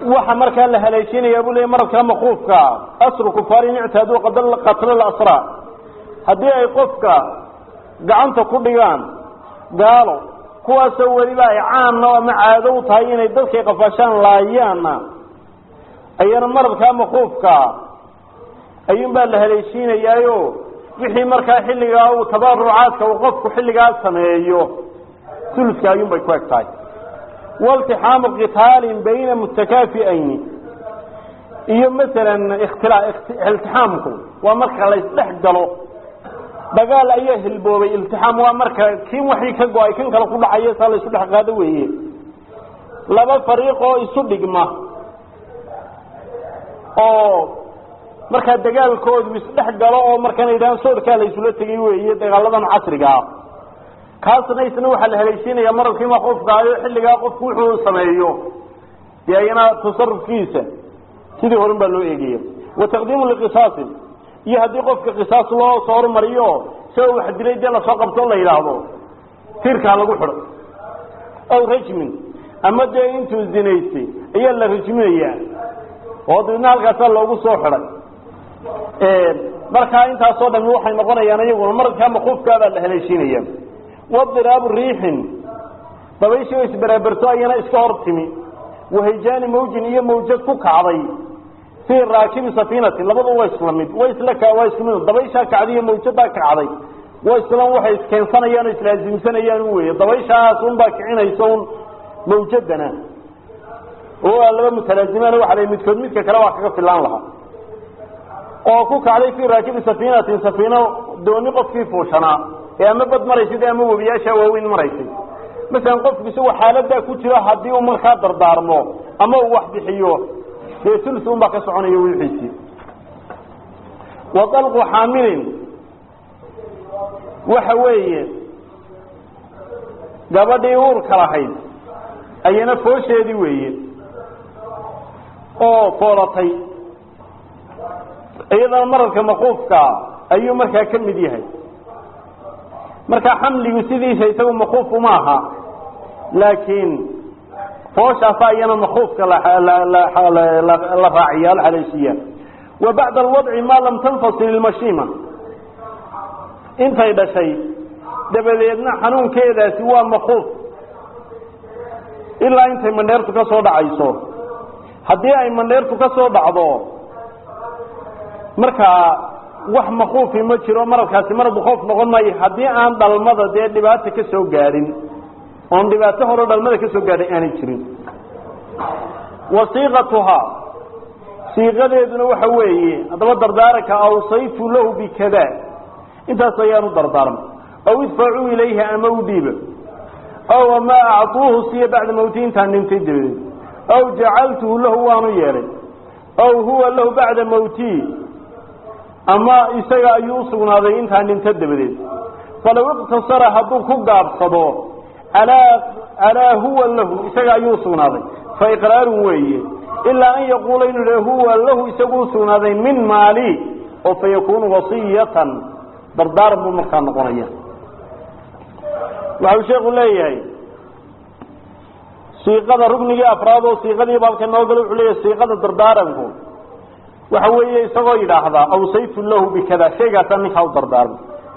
وحمر كان لها ليشين يقول لي مرة كان مخوفك أسر كفارين اعتادوا قتل الأسرى هدي أي قفك قعنت كرديان قالوا كوا سوى بقى عامنا ومع عادو تهين يدلك قفاشان لايانا أيانا مرة كان مخوفك أيام بقى لها ليشين يايو وحي مركا حلقا وتبرعاتك وقفك حلقا سميهيو ثلثك أيام بيكوك تاي والتحام قتال بين متكافئين iyo مثلا التحامكم ومركا لا يسدخلوا dagaal ayaa hilboobay iltixaam waa marka kiin waxay ka go'ay kan kala ku dhacay sala isu dhex qaado weeye laba fariiq oo isu dhigma oo marka dagaalkoodu is dhex galo oo markan ay daan soodka la isula tagay weeye dagaaladan casriga ah kaasna isna waxa la haleeshinaya markii ma qof gaayo xilliga qofku wuxuu sameeyo yaayna tasarrufkiisa sidii horan baa loo eegay wa taqdiimu liqisaas iyo hadii qofka qisaas loo soo mariyo soo wax dilay la soo qabto la yiraahdo tirka lagu xiro oo rajmin ama day intuu zinaysay ayaa la rajminaya oo dadna halkaas loogu soo xiray marka inta soo dhan waxay noqonayaan iyaguna marka maqoofkaada la haleeshinaya wadraab riixin dabaysho isbarabarto ayana iska hortimi wahayjaan mawjin iyo mawjad ku kacday في راكب سفينة لبضوا وإسلامي وإسلك وإسلامي ضبيشة كعدية موجودة كعدي وإسلام وحيس كان صنيان إسلازم صنيان ويه ضبيشة صنبا كعين يسون موجودنا هو اللي متلازمان وحلي متكون متك كرواحك في الله لها وكوك عليه في راكب سفينة دوني قف في فوشنا يا مبد مريسي يا مو بياشا وين مريسي مثلا قف بسوى حالة دا كتيرا حدي ومن خاطر دارمو أما هو واحد حيوه ثلثون بقى سعوني ويحيسي وطلق حامل وحوية قبل يور كراحيد أينا فوش هذي ويه أو فورتي أيضا مرة كمقوفك أي مركا كم ديها مركا حمل يسيدي سيسوي مقوف معها لكن فوش أصاينا مخوفك لا راعية الحليسية وبعد الوضع ما لم تنفصل المشيمة انت إذا شيء دبليدنا حنون كذا سوى مخوف إلا انت من نيرتك صود عيسو هدي اي من نيرتك صود عضو مركا وح مخوفي مجرو مركا سمر بخوف نقول ماي هدي ان دلمده دي دباتك سو غارين on dhibaato hore dhalmada ka soo gaaday aanay jirin wasiiqatuha siiqadeeduna waxa weeye adaba dardaarka awsaytu lahu bikada inta sayaanu dardaarm aw idfa'u ilayha amawdiba aw ma a'tuhu siya ba'da mawtin tan intidib aw ja'altuhu lahu waanu yeeray aw huwa lahu ba'da mawti ama isaga ayuu sugnaaday intaan inta dabadeed falaw iqtasara hadu ku gaabsado ألا هو له إساق يوصون هذا فإقرار ويه إلا أن يقول إنه هو له إساقوصون هذا من مالي وفيكون وصية دردار بمكان نقرية وعلى شيء قل لي سيقظة ركني أفراده سيقظة يبالك النوغل عليه سيقظة دردار وحوية إساقه إلى هذا أوصيت له بكذا شيء تنك أو دردار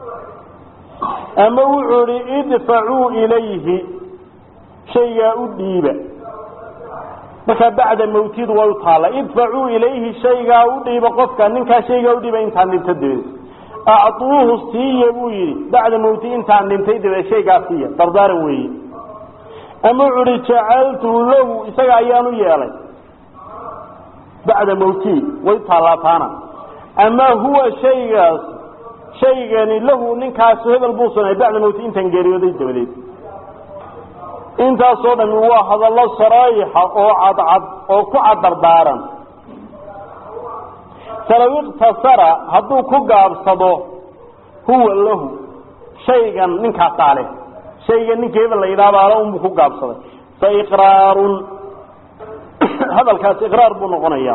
أما وعري ادفعوا إليه شيء أديبا marka bacda mawtid way taala idfa'u ilayhi shayga u dhiiba qofka ninka shayga u dhiiba inta dhintay a'tuuhu siyabu bacda mawtid inta dhintay dibay shayga siya dardaar weey ama uri ja'altu lahu isaga ayaanu yeelay bacda mawtid way taala taana ama huwa shaygani lahu ninkaas hebel buusanay bacda mawtid inta geeriyooday dabadeed inta soo dhan waa hadallo saraayixa oo cadcad oo ku cadardaaran salawiqtasara hadduu ku gaabsado huwa lahu shaygan ninka taale shaygan ninkeeba la yiraahdo uu ku gaabsaday fa iqraarun hadalkaas iqraar buu noqonayaa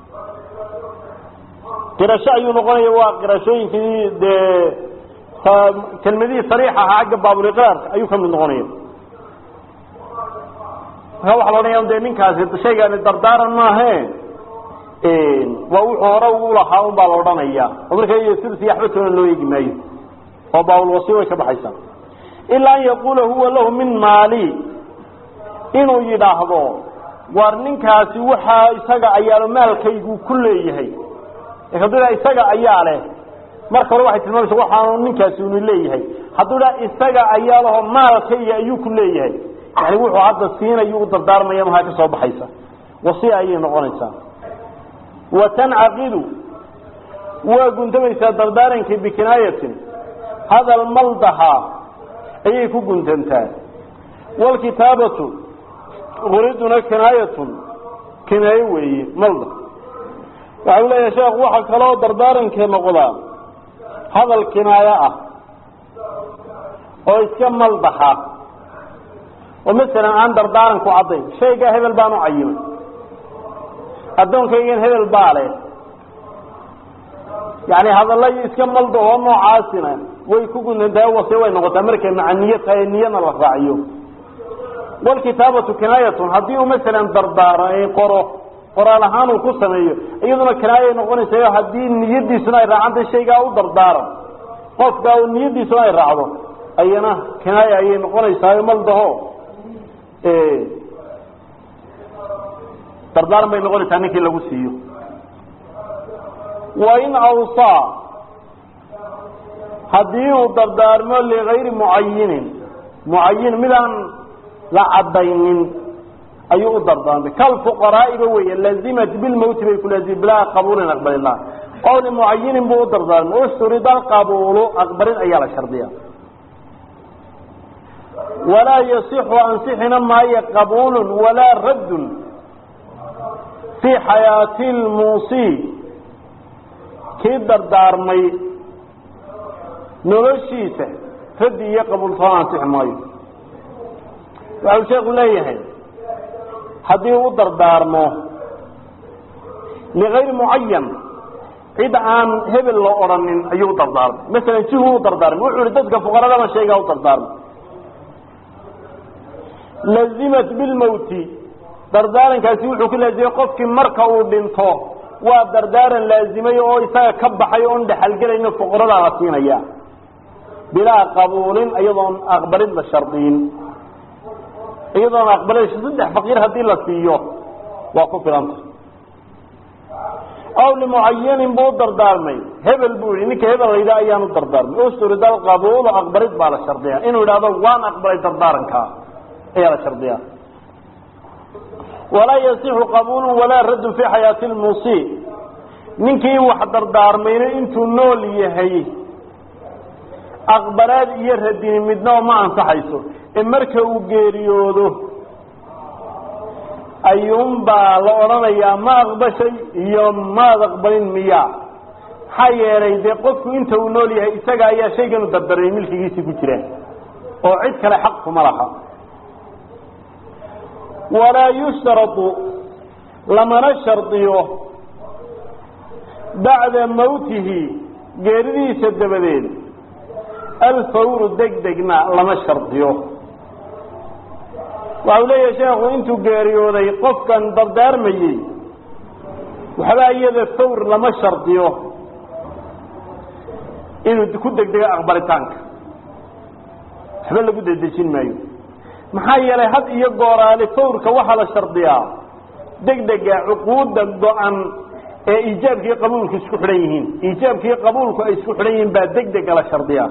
qirasho ayuu noqonayaa waa qirashooyinkii de kelmadii sariixa ah xagga baabul iqraar ayuu ka mid noqonayaa waxa la oranaya in ninkaasi shaygan dardaaran ma ahayn waa wuxuu hore u lahaa un baa la oranaya marka ay sidii yaxbatoona loo eegmaayo oo baawul wasiyo way ka baxaysaa illa yaqulu huwa lahu min mali inuu yiraahdo war ninkaasi waxa isaga ayaa maalkaygu ku leeyahay hadii isaga ayaa leh marka hore waxay tilmaamaysaa waxa ninkaasi uu leeyahay hadii isaga ayaa laho maalkayga ayuu ku leeyahay yani wuxuu hadda siinayo dardaarmaya ma ka soo baxaysa wasiyo ay noqonaysaa wa tanqidu wa guntamaysa dardaaranki bikinayatin hada almaldaha ayay ku guntantaa wal kitabatu uriduna kinayatun kinayo weeye malda waxa uu leeyahay sheekh waxa kale oo dardaaranka noqda hadal kinaya ah oo iska maldaha oo mesela aan dardaaranku caday shayga hebel baan u cayimay adoonkaygeen hebel baale yani hadalay iska maldo oo noocaasina way ku guntantaa wasi way noqotaa markay macniyada niyana la raaciyo wal kitabatu kinayatun hadii uu mesela dardaaray qoraal ahaan uu ku sameeyo iyaduna kinaayo noqonaysa hadii niyadiisuna ay raacantay shayga u dardaaran qofka uu niyadiisuna ay raacdo ayana kinaayo ay noqonaysaa maldaho dardaaran bay noqonaysaa ninkii lagu siiyo wa in awsa hadii uu dardaarmo ligayri muayyin midaan la cadaynin ayuu u dardaarmay kal fuqaraa'iga weeye lazimat bil mawt bay ku laazim bila qabuulin aqbalina qowl muayyin buu dardaarmay usturida alqabuulu aqbalin ayaa la shardiyaa ولا يصح أنصحنا ما قبول ولا رد في حياة الموصي كدر دارمي نرشيسه ردي يقبل فانصح ماي وعلى شيخ ليه حديه ودر دارمه لغير معين إذا عن هبل الله أرنين أيه ودر دارمه مثلا شو ودر دارمه وعردتك فقراء ما شيء ودر دارمه لزمت بالموت دردارن كاسي wuxuu ku laazimay qofkii marka uu dhinto waa dardaaran laazimay oo isaga ka baxay oo dhaxal galayna fuqarada la siinaya bila qabuulin ayadoon aqbalin la shardiin ayadoon aqbalin saddex faqir hadii la siiyo waa ku filanta aw li muayyin buu dardaarmay hebel buu ninka hebel ayda ayaanu dardaarmay oo suuradal qabuul aqbalid baa la shardiyaa inuu yiraahdo waan aqbalay dardaaranka ayaa shardiya ولا يصح قبول ولا رد في حياة الموصي ninkii wax dardaarmayna intuu nool yahay aqbalaad iyo radin midna ma ansaxayso marka uu geeriyoodo ayuunba la oranayaa ma aqbashay iyo ma aqbalin miya xayeeray de qofku inta uu nool yahay isaga ayaa shaygan dardaray milkigiisa ku jira oo cid kale xaq kuma laha ولا يشترط لما نشرطيه بعد موته غيري سدبدين الفور دقدقنا لما شرطيه وأولي يا شيخ انتو غيريودي قفكا دردار ميي وحبا ايضا الثور لما شرطيه انو كنت دقدق اخبارتانك حبا لقد دقدقين مايو maxaa yeelay had iyo gooraale fawrka waxa la shardiyaa degdega uquudda go'an ee ijaabkii qabuulku isku xiran yihiin ijaabkii qabuulku ay isku xiran yihiin baa degdega la shardiyaa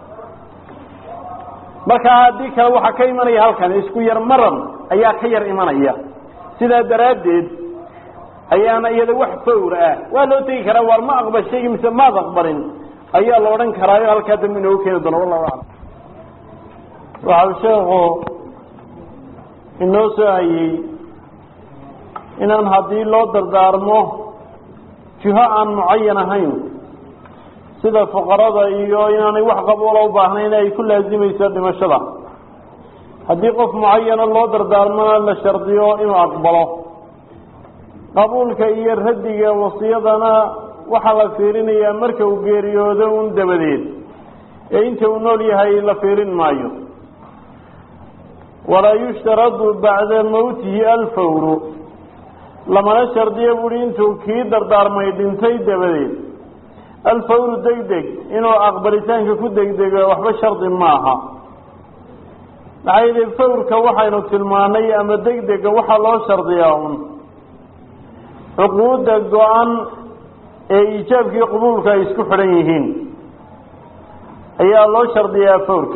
marka hadii kale waxa ka imanaya halkan isku yar maran ayaa ka yar imanaya sida daraadeed ayaana iyada wax fawr ah waa loo tagi karaa war ma aqbashay mise ma aqbalin ayaa la oran karaa halka dambe inuu keenay doona wallahi waxa sheego inoo saayay inaan hadii loo dardaarmo jiha aan muayyan ahayn sida fuqarada iyo inaanay wax qabuul u baahnayn ay ku laazimayso dhimashada hadii qof muayyan loo dardaarmo la shardiyo inuu aqbalo qabuulka iyo radiga wasiyadana waxa la fiirinayaa marka uu geeriyoodo un dabadeed ee inta uu nool yahay la fiirin maayo ولا يشترط بعد موته الفور لما نشرد يقول انتو كي دردار ما يدنتي دبدين الفور دقدق انو اقبلتان كو دقدق وحبا شرط معها عيد الفور كوحا انو تلماني اما دقدق وحا لو شرط ياون عقود الدعان ايجابك قبولك يسكو حريهين ايا لو شرط يا فورك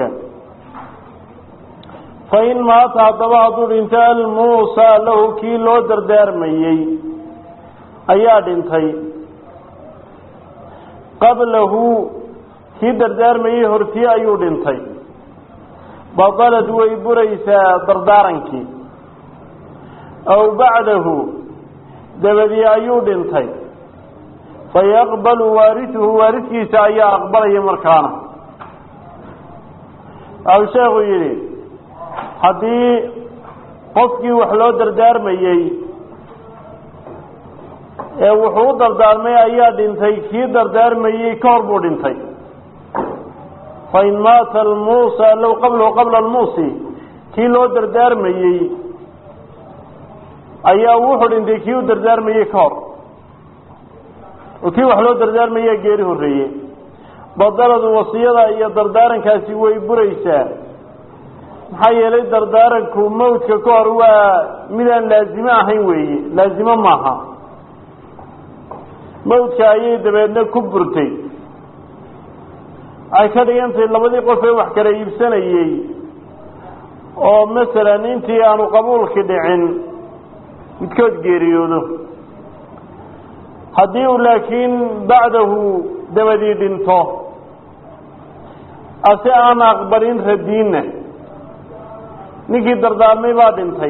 فإن مات عطبعض الانتاء الموسى له كي لو دردار ميي اياد انتي قبله كي دردار ميي هرتي ايود انتي بطلت ويبريسا دردارنكي او بعده دبدي ايود انتي فيقبل وارثه وارثي سايا اقبل يمركانه او شيخ يريد haddii qofkii wax loo dardaarmayey ee wuxuu u dardaarmay ayaa dhintay kii dardaarmayey ka hor buu dhintay fain maata almuusa low qabla almuusi kii loo dardaarmayey ayaa wuxuu dhintay kii u dardaarmayey ka hor oo kii wax loo dardaarmayey geeri horreeyey badaladu wasiyada iyo dardaarankaasi way buraysaa maxaa yeelay dardaaranku mawdka ka hor waa midaan laazimo ahayn weeye laazimo maaha mawdka ayay dabeedna ku burtay ay ka dhigantahay labadii qof ee wax kala iibsanayey oo masalan intii aanu qabuulki dhicin midkood geeriyoodo haddii uu laakiin bacdahu dabadii dhinto ase aan aqbalin radiinna ninkii dardaarmay baa dhintay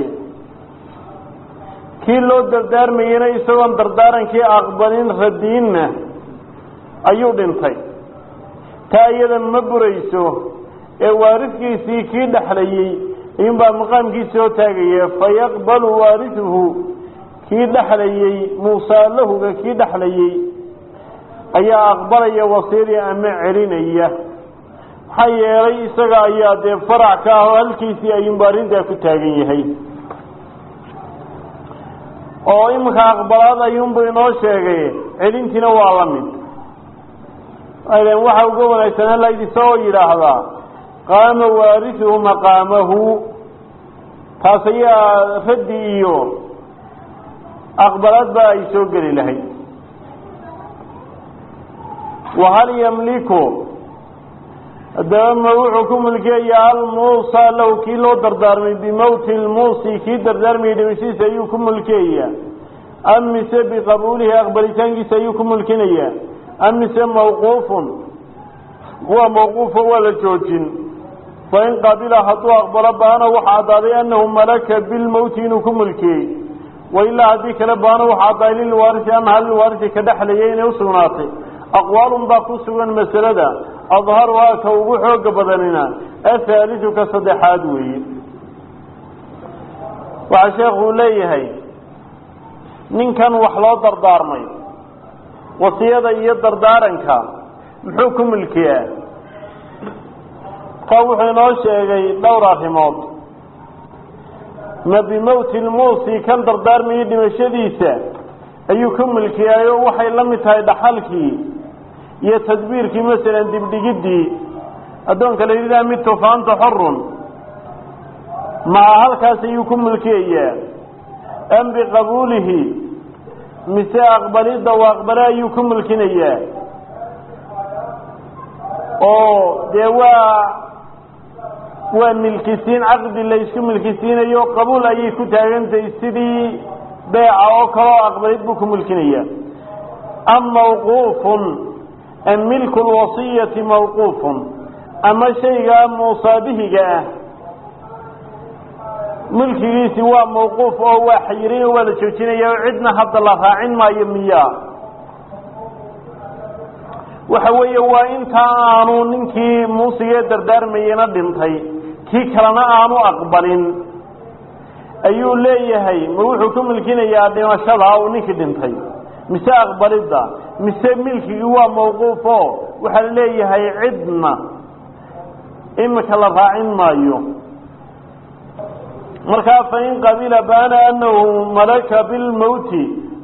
kii loo dardaarmayena isagoon dardaarankii aqbalin radiinna ayuu dhintay taa iyada ma burayso ee waaridkiisii kii dhexlayey ayuunbaa maqaamkiisii oo taagaya fayaqbalu waarisuhu kii dhexlayey muusaa lahuga kii dhexlayey ayaa aqbalaya wasiyadii ama celinaya maxaa yeelay isaga ayaa dee farac ka ah oo halkiisii ayuunba arrintaa ku taagan yahay oo iminka aqbalaad ayuunbu inoo sheegay celintiina waa la mid aydan waxa uga wanaagsanaa laydisa oo yidhaahdaa qaama waarisuhu maqaamahu taas ayaa raddi iyo aqbalaad baa ay soo geli lahayd wahal yamliku haddaba ma wuxuu ku mulkiyaya almuusa lahu kii loo dardaarmay bimowti lmuusi kii dardaarmayay dhimashiisa ayuu ku mulkiyayaa am mise biqabuulihi aqbalitaankiisa ayuu ku mulkinayaa am mise mawquufun kuwa mawquufa waa la joojin fain qabila hadduu aqbalo baana waxa caddaaday annahu malaka bilmowti inuu ku mulkiyey wailaa haddii kale baana waxa caddaaday lilwaarisi annaha lilwaarisi ka dhexlayay inay usugnaatay aqwaalun baa ku sugan masalada adharuhaa ka ugu xooga badanina athaalisu ka saddexaad weeye waxaa sheekuu leeyahay ninkan wax loo dardaarmay wasiyada iyo dardaaranka muxuu ku milkiyaa ka wuxuu inoo sheegay dhowr arrimood ma bimowti lmuusi kan dardaarmayay dhimashadiisa ayuu ku milkiyaayo waxay la mid tahay dhaxalkii iyo tadbiirkii masalan dibdhigiddii addoonka la yidhaha mid tufaanta xorun maca halkaas ayuu ku mulkiyayaa am biqabuulihi mise aqbalidda u aqbale ayuu ku mulkinayaa oo dee waa milkisiin caqdi la isku milkisiinayo qabuul ayay ku taagantahay sidii beeca oo kaleo aqbalid buu ku mulkinayaa am mawquufun am milku lwasiyati mawquufun ama shaygaa muusaabihiga ah milkigiisi waa mawquuf oo waa xayiray oo waa la joojinaya oo cidna hadda la raacin maayo miyaa waxa weeye waa intaa aanu ninkii muusigee dardaarmayena dhintay kii kalena aanu aqbalin ayuu leeyahay ma wuxuu ku milkinayaa dhimashada uu ninkii dhintay mise aqbalidda mise milkigii waa mawquufo waxaa la leeyahay cidna imika la raacin maayo markaa fain qabila baana anahu malaka bilmowti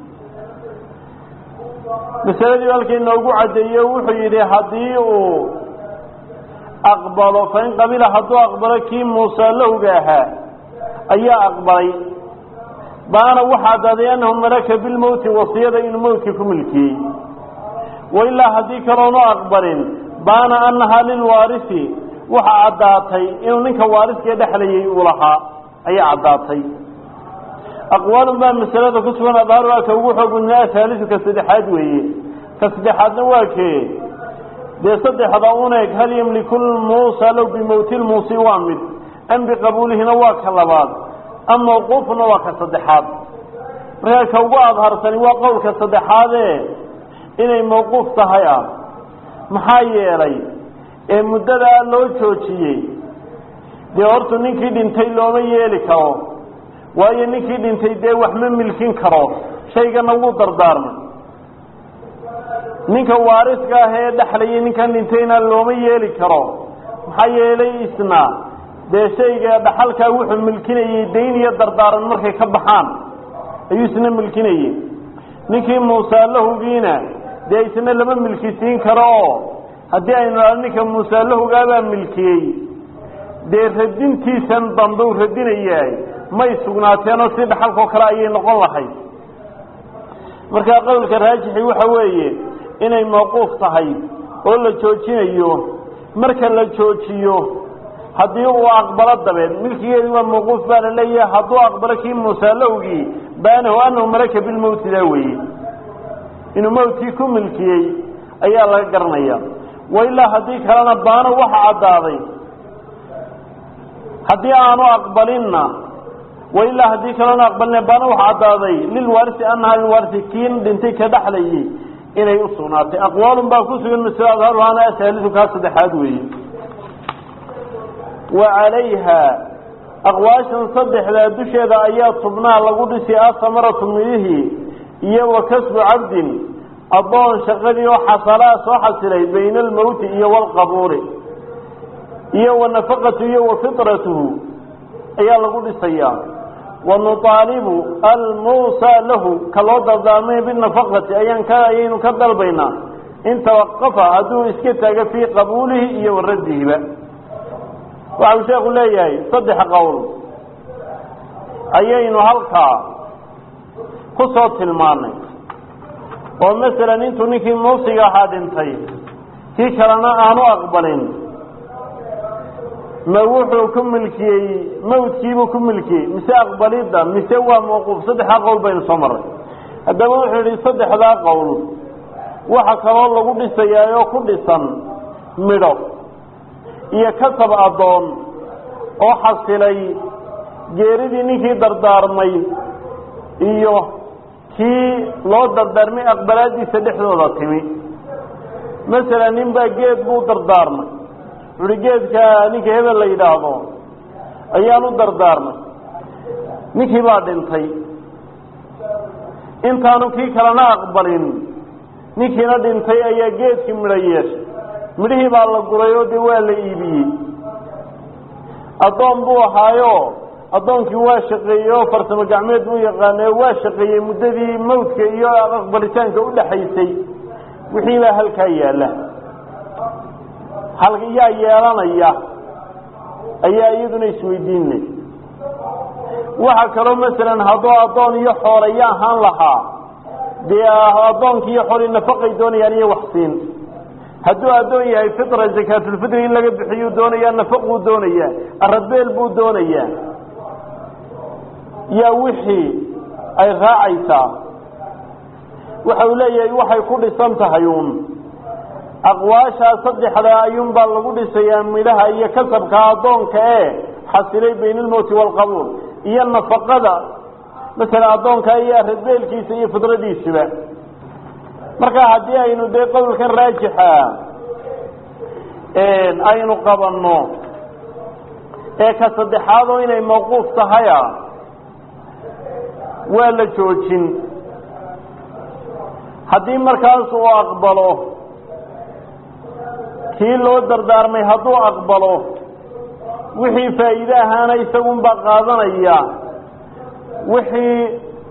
masaladii halkii noogu caddeeye wuxuu yidhi haddii uu aqbalo fain qabila hadduu aqbalo kii muusa lahowga ahaa ayaa aqbalay baana waxaa caddaaday anahu malaka bilmowti wasiyada inuu mowtkii ku milkiyey wailaa haddii kaloonu aqbalin baana anahaa lilwaarisi waxaa caddaatay inuu ninka waariskee dhexlayay uu lahaa ayaa caddaatay aqwaalun baa masalada ku sugan adhaaruha ka ugu xoog badnaa haalisu ka saddexaad weeye ka saddexaadna waa kee dee saddexda un eeg hal yamliku lmuusa low bimowti lmuusi waa mid am biqabuulihina waa ka labaad am mawquufuna waa ka saddexaad markaa ka ugu adharsani waa qowlka saddexaadee inay mawquuf tahay ah maxaa yeelay ee muddadaa loo joojiyey dee hortu ninkii dhintay looma yeeli karo waayo ninkii dhintay dee wax ma milkin karo shaygana wuu dardaarmay ninka waariska ah ee dhexlayay ninkan dhintayna looma yeeli karo maxaa yeelay isna dee shayga dhaxalkaa wuxuu milkinayey dayn iyo dardaaran markay ka baxaan ayuu isna milkinayey ninkii muusa lahugiina dee isna lama milkisiin karo oo haddii aynu a ninka muusa lahugaabaa milkiyey dee radintiisan dambe u radinayaay may sugnaateenoo si dhaxalkao kale ayay noqon lahayd markaa qowlka raajixi waxa weeye inay mawquuf tahay oo la joojinayo marka la joojiyo haddii uu aqbalo dabeed milkigeedu waa mawquuf baa la leeyahay hadduu aqbalo kii muusa lowgii baanahu anahu malaka bilmowti daa weeye inuu mowtkii ku milkiyey ayaa laga garanaya wailaa haddii kalena baano waxa caddaaday haddii aanu aqbalinna wailaa haddii kalena aqbalina baano waxa caddaaday lilwaarisi anaha lilwaarisi kiin dhintay ka dhexlayay inay u sugnaatay aqwaalun baa ku sugan masalo adharuhaana asaalisu kaa saddexaad weeye wa calayha aqwaashan saddexdaa dusheeda ayaa tubnaa lagu dhisi asamaratu midihii iyo wa kasbu cabdin addoon shaqadii oo xasalaa soo xasilay bayna almowti iyo waalqabuuri iyo wa nafaqatu iyo wa fitratuhu ayaa lagu dhisayaa wa nuطaalibu almuusa lahu ka loo dardaarmay binafaqati ayaynu ka dalbaynaa in tawaqafa hadduu iska taago fii qabuulihi iyo waraddihiba waxa uu sheekhu leeyahay saddex qowl ayaynu halkaa ku soo tilmaanay oo masalan intuu ninkii muusiga ahaa dhintay kii kalena aanu aqbalin ma wuxuu ku milkiyey mawdkiibuu ku milkiyey mise aqbalidda mise waa mawquuf saddexdaa qowl baynu soo marray haddaba wuxuu yidhi saddexdaa qowl waxa kaloo lagu dhisayaa oo ku dhisan midho iyo kasab addoon oo xasilay geeridii ninkii dardaarmay iyo kii loo dardaarmay aqbalaadiisa dhexdooda timi masalan nin baa geed buu dardaarmay wuxuuhi geedka ninka hebel la yidhaahdo ayaan u dardaarmay ninkii baa dhintay intaanu kii kalena aqbalin ninkiina dhintay ayaa geedkii midho yeeshay midhihii baa la guray oo dee waa la iibiyey addoon buu ahaayo addoonkii waa shaqeeyey oo farsamo gacmeed buu yaqaanay oo waa shaqeeyey muddadii mawdka iyo aqbalitaanka u dhaxaysay wixii baa halkaa yaalla yaa yeelanaya ayaa iyaduna isweydiinay waxa kaloo masalan hadduu addoon iyo xoolaya ahaan lahaa dee addoonkii iyo xoolii nafaqay doonayaan iyo waxsiin hadduu addoon yahay fitra zakaatulfitri in laga bixiyuu doonayaa nafaquu doonayaa aradbeel buu doonayaa yaa wixii ay raacaysaa waxa uu leeyahay waxay ku dhisan tahay uun aqwaashaa saddexdaa ayuunbaa lagu dhisayaa midhaha iyo kasabka addoonka ee xasilay bayna almowti waalqabuul iyo nafaqada masalan addoonka iyo aradbeelkiisa iyo fidradiisuba marka haddii aynu dee qowlkan raajixa aynu qabanno ee ka saddexaadoo inay mawquuf tahaya waa la joojin haddii markaas uu aqbalo kii loo dardaarmay hadduu aqbalo wixii faa'iido ahaana isagun baa qaadanaya wixii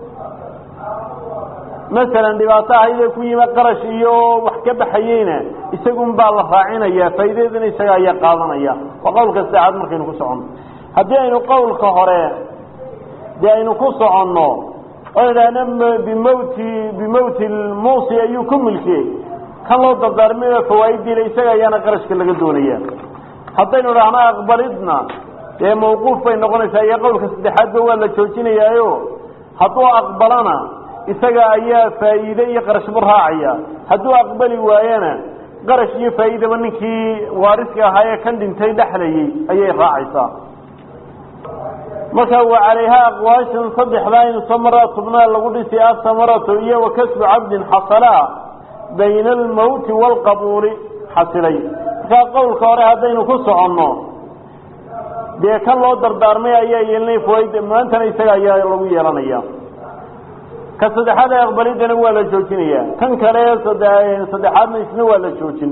masalan dhibaato ahaydee ku yimid qarash iyo wax ka baxayeyna isagun baa la raacinaya faa'iidadana isaga ayaa qaadanaya waa qowlka saddexaad markaynu ku soconno haddii aynu qowlka hore dee aynu ku soconno oo idhaahna bimowti lmuusi ayuu ku milkiyey kan loo dardaarmay fawaaiddiila isaga ayaana qarashka laga doonaya haddaynu idhaahna aqbalidna dee mawquuf bay noqonaysaa iyo qowlka saddexaadba waa la joojinayaayo hadduu aqbalana isaga ayaa faa'iide iyo qarashba raacaya hadduu aqbali waayana qarash iyo faa'iidaba ninkii waariska ahaa ee kan dhintay dhexlayay ayay raacaysaa marka wa calayha aqwaashan saddexdaa in samara tubnaa lagu dhisi asamaratu iyo wa kasbu cabdin xasalaa bayna almawti waalqabuuli xasilay markaa qowlka hore haddaynu ku soconno dee kan loo dardaarmay ayaa yeelinay fawaaid maantana isaga ayaa lagu yeelanaya ka saddexaad ee aqbalidana waa la joojinaya kan kale saddexaadna isna waa la joojin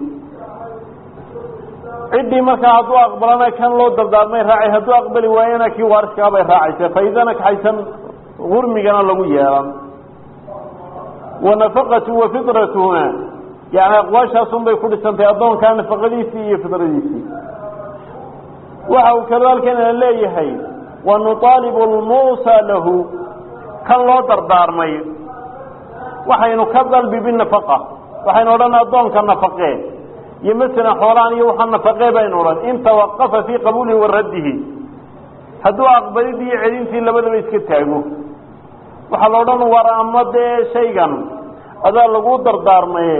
ciddii markaa hadduu aqbalana kan loo dardaarmay raacay hadduu aqbali waayana kii waariskaabay raacaysa faa'iidana kaxaysan gurmigana lagu yeelan wanafaqatu wa fidratuhuna yani aqwaashaasun bay ku dhisantahay addoonkaa nafaqadiisii iyo fidradiisii waxa uu kaloo halkana leeyahay wanuaalibu lmuusa lahu kan loo dardaarmay waxaynu ka dalbi binafaqa waxaynu odhan addoonka nafaqee iyo masalan xoolahan iyo waxa nafaqee baynu odhan in tawaqafa fii qabuulihi wa raddihi hadduu aqbalidii iyo celintii labadaba iska taago waxaa la odhan war ama dee shaygan adaa lagu dardaarmaye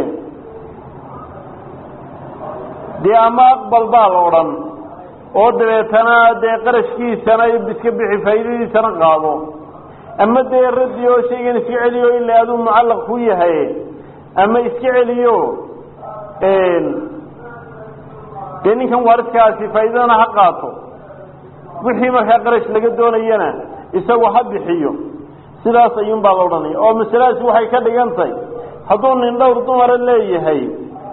dee ama aqbal baa la odhan oo dabeetana dee qarashkiisana iska bixi faa'iidadiisana qaado ama dee raddi oo shaygan iska celiyo ilaa aduu mucallaq ku yahay ama iska celiyo dee ninkan waariskaasi faa'iidadana ha qaato wixii markaa qarash laga doonayana isagu ha bixiyo sidaas ayuunbaa la odhanaya oo masaladaasi waxay ka dhigan tahay hadduu nin dhowr dumara leeyahay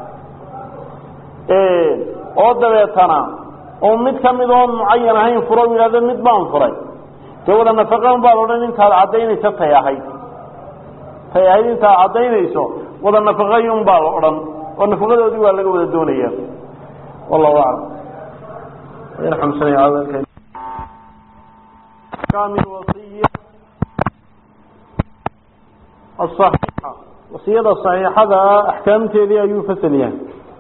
oo dabeetana oo mid ka mid oon mucayan ahayn furo u yidhahdo mid baan furay dee wada nafaqan baa la odhan intaad caddaynayso tay ahayd intaad caddaynayso wada nafaqayun baa la odhan oo nafaqadoodii waa laga wada doonaya wallahu aclam الصحيحة وصية صحيحة أحكام تيدي أيو فسليان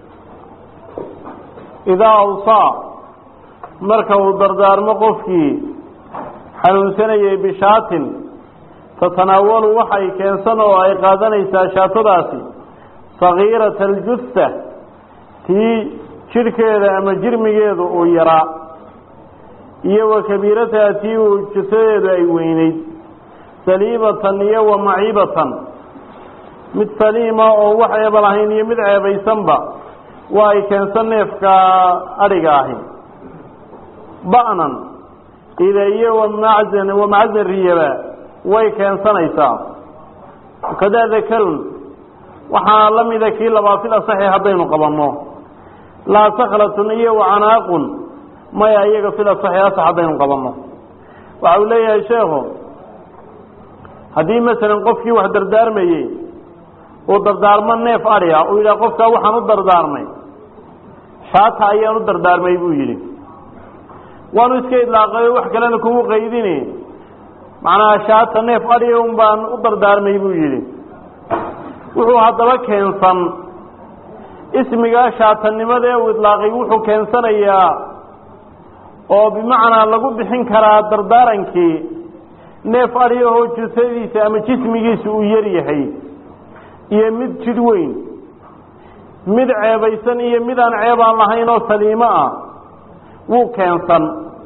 إذا أوصى مركو الدردار مقفكي حنون سنة بشات تتناول وحي كينسان وعيقادان إساشات راسي صغيرة الجثة تي شركة أما جرمي ويرى إيو كبيرتها تي وجثة أيويني سليمة iyo ومعيبة mid saliima oo wax eeba lahayn iyo mid ceebaysanba waa ay keensan neefka adhiga ahi ba'nan ida iyo wamaczan riyaba way keensanaysaa kadaa kaln waxaa la mida kii labaa fil asaxi haddaynu qabanno laa saklatun iyo wacanaaqun maya iyaga fil asaxi asax haddaynu qabanno waxa uu leeyahay sheekhu haddii masalan qofkii wax dardaarmayey uu dardaarmo neef adhi ah uu yidhaha qofkaa waxaan u dardaarmay shaata ayaan u dardaarmay buu yidhi waanu iska idlaaqayo wax kalena kugu qaydini macnaha shaata neef adhi un baan u dardaarmay buu yidhi wuxuu haddaba keensan ismigaa shaatanimada ee uu idlaaqay wuxuu keensanayaa oo bimacnaa lagu bixin karaa dardaarankii neef adhi ahoo jusadiisa ama jismigiisa uu yar yahay iyo mid jidh weyn mid ceebaysan iyo mid aan ceeb aan lahayn oo saliimo ah wuu keensan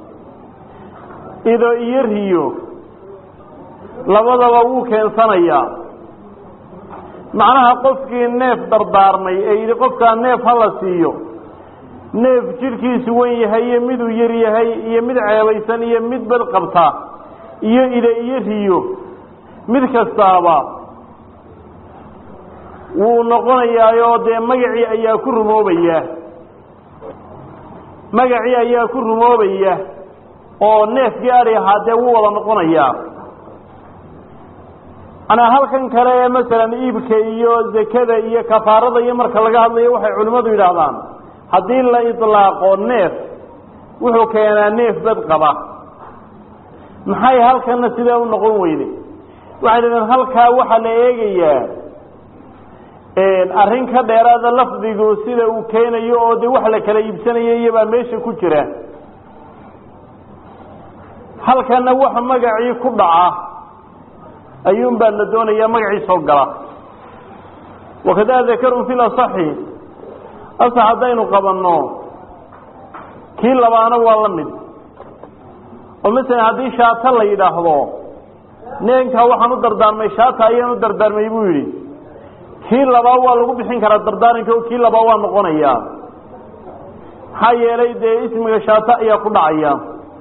ido iyo riyo labadaba wuu keensanayaa macnaha qofkii neef dardaarmay ee yidhi qofkaa neef ha la siiyo neef jidhkiisu weyn yahay iyo miduu yar yahay iyo mid ceebaysan iyo mid bad qabta iyo ida iyo riyo mid kastaaba wuu noqonayaayoo dee magacii ayaa ku rumoobaya magacii ayaa ku rumoobaya oo neefkii ari ahaadee wuu wada noqonayaa ana halkan kale masalan iibka iyo zakada iyo kafaarada iyo marka laga hadlayo waxay culimadu yiraahdaan haddii la idlaaqo neef wuxuu keenaa neef bad qaba maxay halkan sida u noqon weyday waxay leedahay halka waxa la eegayaa arrin ka dheeraada lafdigu sida uu keenayo oo de wax la kala iibsanayo iyaba meesha ku jira halkana waxa magacii ku dhaca ayuun baa la doonayaa magacii soo gala wakada dakaru fil asahi asahadaynu qabanno kii labaana waa la mid oo mesela haddii shaata la yidhaahdo neenka waxaan u dardaarmay shaata ayaan u dardaarmay buu yidhi kii labaa waa lagu bixin karaa dardaaranka kii labaa waa noqonayaa maxaa yeelay dee ismiga shaata ayaa ku dhacaya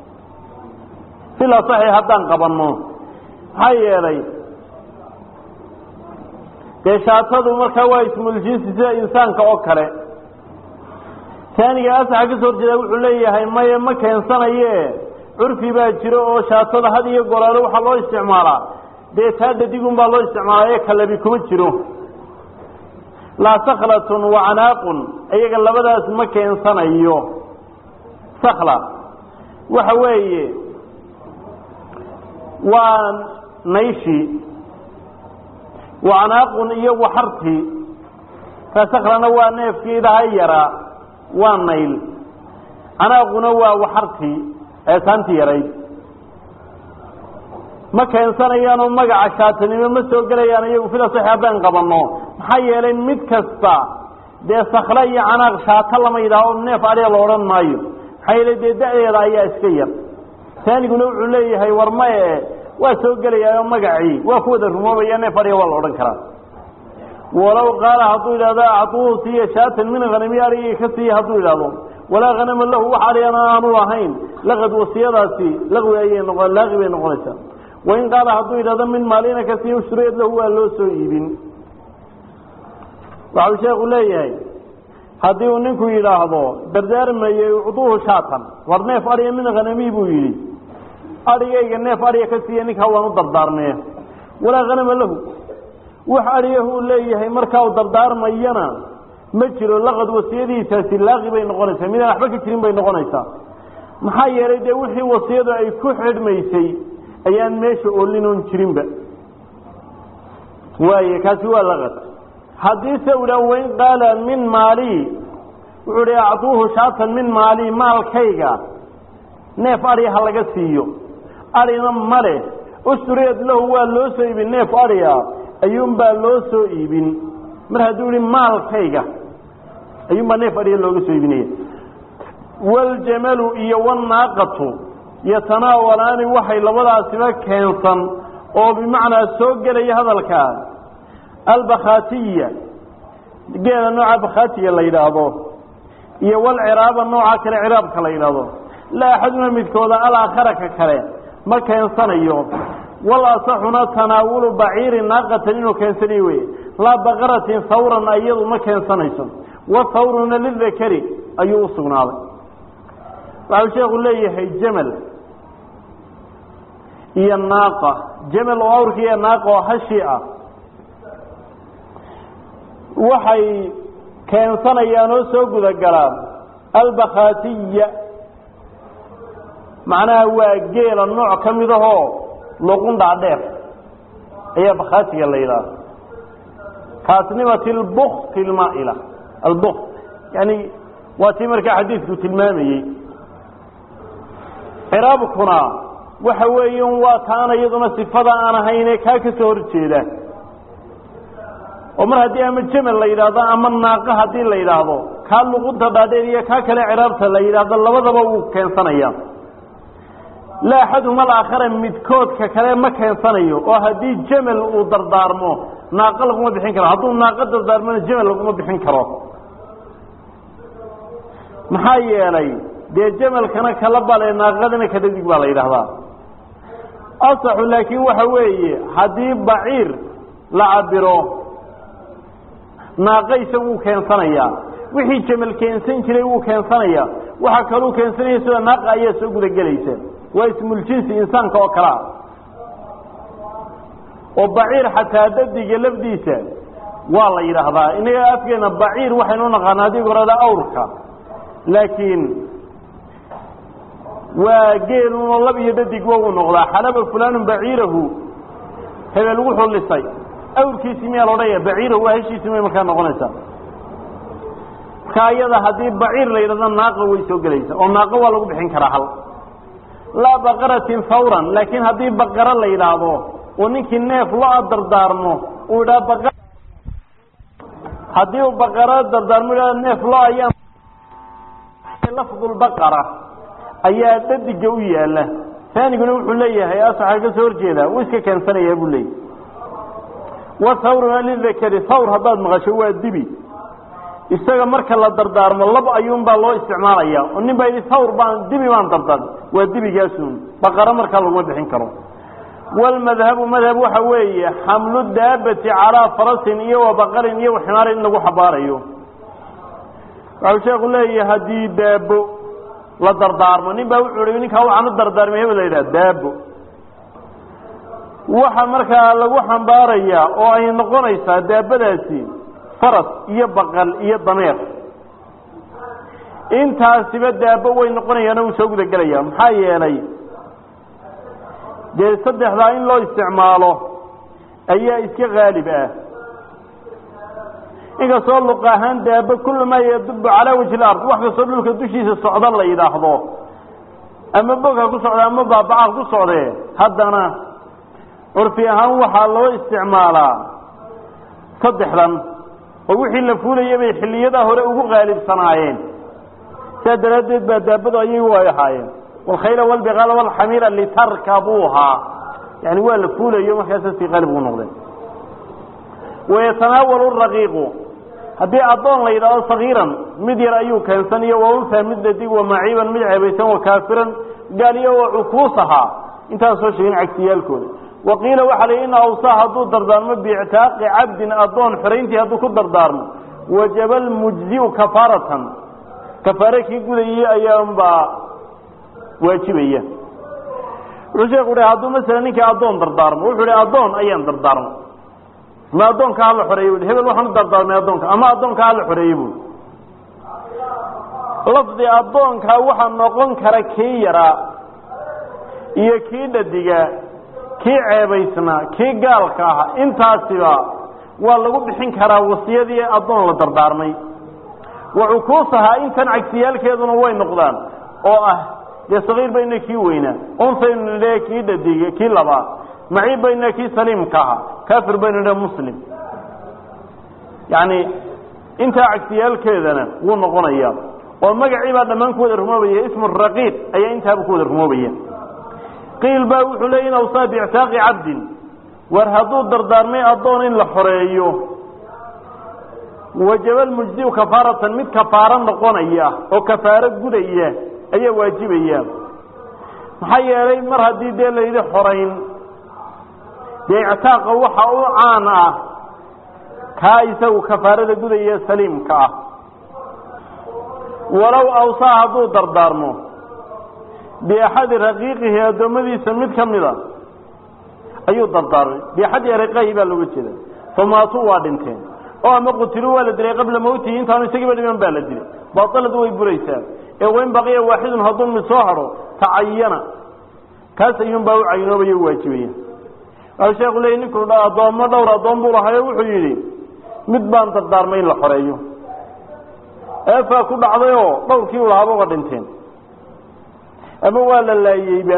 sila saxiix haddaan qabanno maxaa yeelay dee shaatadu markaa waa ismul jinsi sida insaanka oo kale taaniga asaxa ka soo horjeeda wuxuu leeyahay maye ma keensanaye curfi baa jiro oo shaatada had iyo goraalo waxaa loo isticmaalaa dee taa dhadigun baa loo isticmaalaa ee kalabi kuma jiro laa saklatun wa canaaqun iyaga labadaas ma keensanayo sakla waxa weeye waa nayshi wa canaaqun iyo waxarti ka saklana waa neefkii idaha yaraa waa nayl canaaquna waa waxarti eesaanti yarayd ma keensanayaanoo magaca shaatanimo ma soo gelayaan iyagu fila saxiix haddaan qabanno maxaa yeelay mid kasta dee sakla iyo canaaq shaata lama yidhaaho neef adhiga la odhan maayo maxaa yeelay dee da-deeda ayaa iska yar taaniguna wuxuu leeyahay war maye waa soo gelayaayoo magacii waa ku wada rumoobaya neef adhiga waa la odhan karaa walow qaala hadduu yidhahdo acduuhu siiya shaatan min hanami adhigii ka siiya hadduu yidhahdo walaa hanama lahu wax adhigana aanu lahayn laqad wasiyadaasi laqwi ayay laaqi bay noqonaysaa wain qaala hadduu yidhahdo min maalina ka siiya ushuriyad lahu waa loo soo iibin waxau sheekhu leeyahay haddii uu ninku yidhaahdo dardaarmayey ucduuhu shaatan war neef adhiga min hanami buu yidhi adhigayga neef adhiga ka siiya ninkaa waan u dardaarmee walaa hanama lahu wax adhigahuu leeyahay markaa u dardaarmayana ma jiro laqad wasiyadiisaasi laaqi bay noqonaysaa midaan waxba ka jirin bay noqonaysaa maxaa yeelay dee wixii wasiyadu ay ku xidhmaysay ayaan meesha oolinoon jirinba waaye kaasi waa laqad haddiise u dhaa wain qaala min maali wuxuu hi acduuhu shaatan min maali maalkayga neef adhi ha laga siiyo adhina male ushuriyad lahu waa loo soo iibin neef adhiga ayuunbaa loo soo iibin mar hadduu yihi maalkayga ayuunbaa neef adhiga looga soo iibinaya waljamalu iyo wanaaqatu yatanaawalaani waxay labadaasiba keensan oo bimacnaa soo gelaya hadalkaa albakhaatiya geela nooca bakhaatiya la yidhaahdo iyo walciraaba nooca kale ciraabka la yidhaahdo laa axaduna midkooda alaakhara ka kale ma keensanayo wal asaxuna tanaawulu baciiri naaqatan inuu keensanayo wey laa baqaratin hawran iyadu ma keensanayso wahawruna lidakari ayuu u sugnaaday waxau sheekhu leeyahay jamal iyo naaqa jamal oo awrka iyo naaqa oo hashi ah waxay keensanayaan oo soo gudagalaan albakhaatiya macnaha waa geela nooc ka mid ahoo luqundhaa dheer ayaa bakhaatiga la yidhaaha kaasnimati albukti lmaa'ila albukt yani waa tii markaa xadiidku tilmaamayey ciraabkuna waxa weeye waa kaana iyaduna sifada aan ahayne kaa ka soo horjeeda oo mar haddii ama jamal la yidhaahdo ama naaqa haddii la yidhaahdo kaa luqunta dhaadheer iyo kaa kale ciraabta la yidhaahdo labadaba wuu keensanaya laa axaduhuma alaakhara midkoodka kale ma keensanayo oo haddii jamal uu dardaarmo naaqa laguma bixin karo hadduu naaqa dardaarmona jamal laguma bixin karo maxaa yeelay dee jamalkana kala bale naaqadana kadadig baa la yidhaahdaa asaxu laakiin waxa weeye haddii baciir la cabiro naaqa isaguu keensanayaa wixii jamal keensan jiray wuu keensanayaa waxa kaloo keensanaya sida naaqa ayaa soo guda galaysa waa ismul jinsi insaanka oo kala oo baciir xataa dadiga lafdiisa waa la yiraahdaa inaga afkeena baciir waxaynu naqaanaa hadii gorada awrka laakiin waa geel oo lab iyo dadig waa noqdaa xalaba fulaan baciirahu hebel wuxuu lisay awrkiisi meel odhaya baciirahu waa heshiisi markaa noqonaysa kaayada hadii baciir la yiraahdo naaqa way soo galaysa oo naaqa waa lagu bixin karaa hal la baqaratin fawran laakiin hadii baqara la yiraahdo oo ninkii neef la dardaarmo oo daa baqara hadii baqara dardaarmo neef la ayaan lafdul baqara ayaa dadiga u yaala ثانيقنا وحو ليهي أصحى كسور جيدا وإسكا كان سنة يابو لي وثور للذكر ثور هذا مغشوة الدبي استغى مركا لا دردار ما لب أيوم با الله استعمال اياه ونين با يدي ثور بان دبي بان دردار والدبي جاسون بقرة مركا الله مدحين كرو والمذهب مذهب وحوية حمل الدابة على فرس إيه وبقر إيه وحمار إنه حبار إيه وعشاق الله هدي دابو la dardaarmo nin baa wuxuu yiri ninka waxaan u dardaarmay hebel leeyahay daabo waxa marka lagu xambaaraya oo ay noqonaysaa daabadaasi faras iyo baqal iyo dameer intaasiba daabo way noqonayaan oo soo guda galaya maxaa yeelay de saddexda in loo isticmaalo ayaa iska qaalib ah إذا صار قاهن ده بكل ما يدب على وجه الأرض واحد يصير له كدوشي الصعد الله يلاحظه أما بقى قصعد أما بابع قصعده هذا أنا عرفيها هو حاله استعماله صدح لهم ووحي اللفولة يبي حلية ده هو غالب صناعين سادردد بدأ أيه ويحاين والخيل والبغال والحمير اللي تركبوها يعني هو اللفولة يوم حاسس في غالب ونقده ويتناول الرقيق هذه أظن ليلة صغيرا مدير أيوك إنسانية وأنثى مددي ومعيبا مدعبيتا وكافرا قال يو عكوصها انت أصوشين عكسية الكل وقيل وحلي إن أوصاها دو دردارم باعتاق عبد أظن حرينتي هدو كل دردارم وجب المجزي كفارة كفارك يقول إيه أيام با واجبية رجع يقول هدو مثلا نك أظن دردارم وحلي أظن أيام دردارم ما أدون كهال حريب هبل وحنا دردار ما أدون أما أدون كهال حريب لفظ أدون كوحنا نقول كركيرا يكيد الدجا كي عبيسنا كي قال كها أنت سوا والله بحين كرا وصيدي أدون لدردار مي وعكوسها إن كان عكسيال كذا وين نقدان أو يصغير بين كي وينا أنثى لا كيد الدجا كي لبا معي بينك سليم كها كافر بيننا مسلم يعني انت عكسيال كذا ونقنيا ومقعي بعد ما نكون الرموبيه اسم الرقيق اي انت بكون الرموبيه قيل با وحلين اوصى باعتاق عبد ورهدوا دردارمي اضون ان لخريو وجب المجزي كفاره من كفاره نقنيا او كفاره غديه اي واجبيه محيالي مر هدي دي ليده خرين يعتاق وحا عانا كايسو كفارة قدية سليم كا ولو أوصاها دو دردارمو بأحد رقيقه أدومدي سميت كمدا أيو دردارمو بأحد رقيقه بالوجه ثم أطوى دنتين أو أما قتلوا والدري قبل موته إنتانو يستقبل من بالدري بطلت ويبريسان وين بقي واحد هضم من صهره تعينا كاس ينبو عينو بيواجبين الشيخ لي نكو دا ادوم دور ادوم بو لهي wuxuu yiri mid baan dardaarmay in la xoreeyo eefa ku dhacdayo dhowrkii laabo ka dhinteen ama waa la laayayba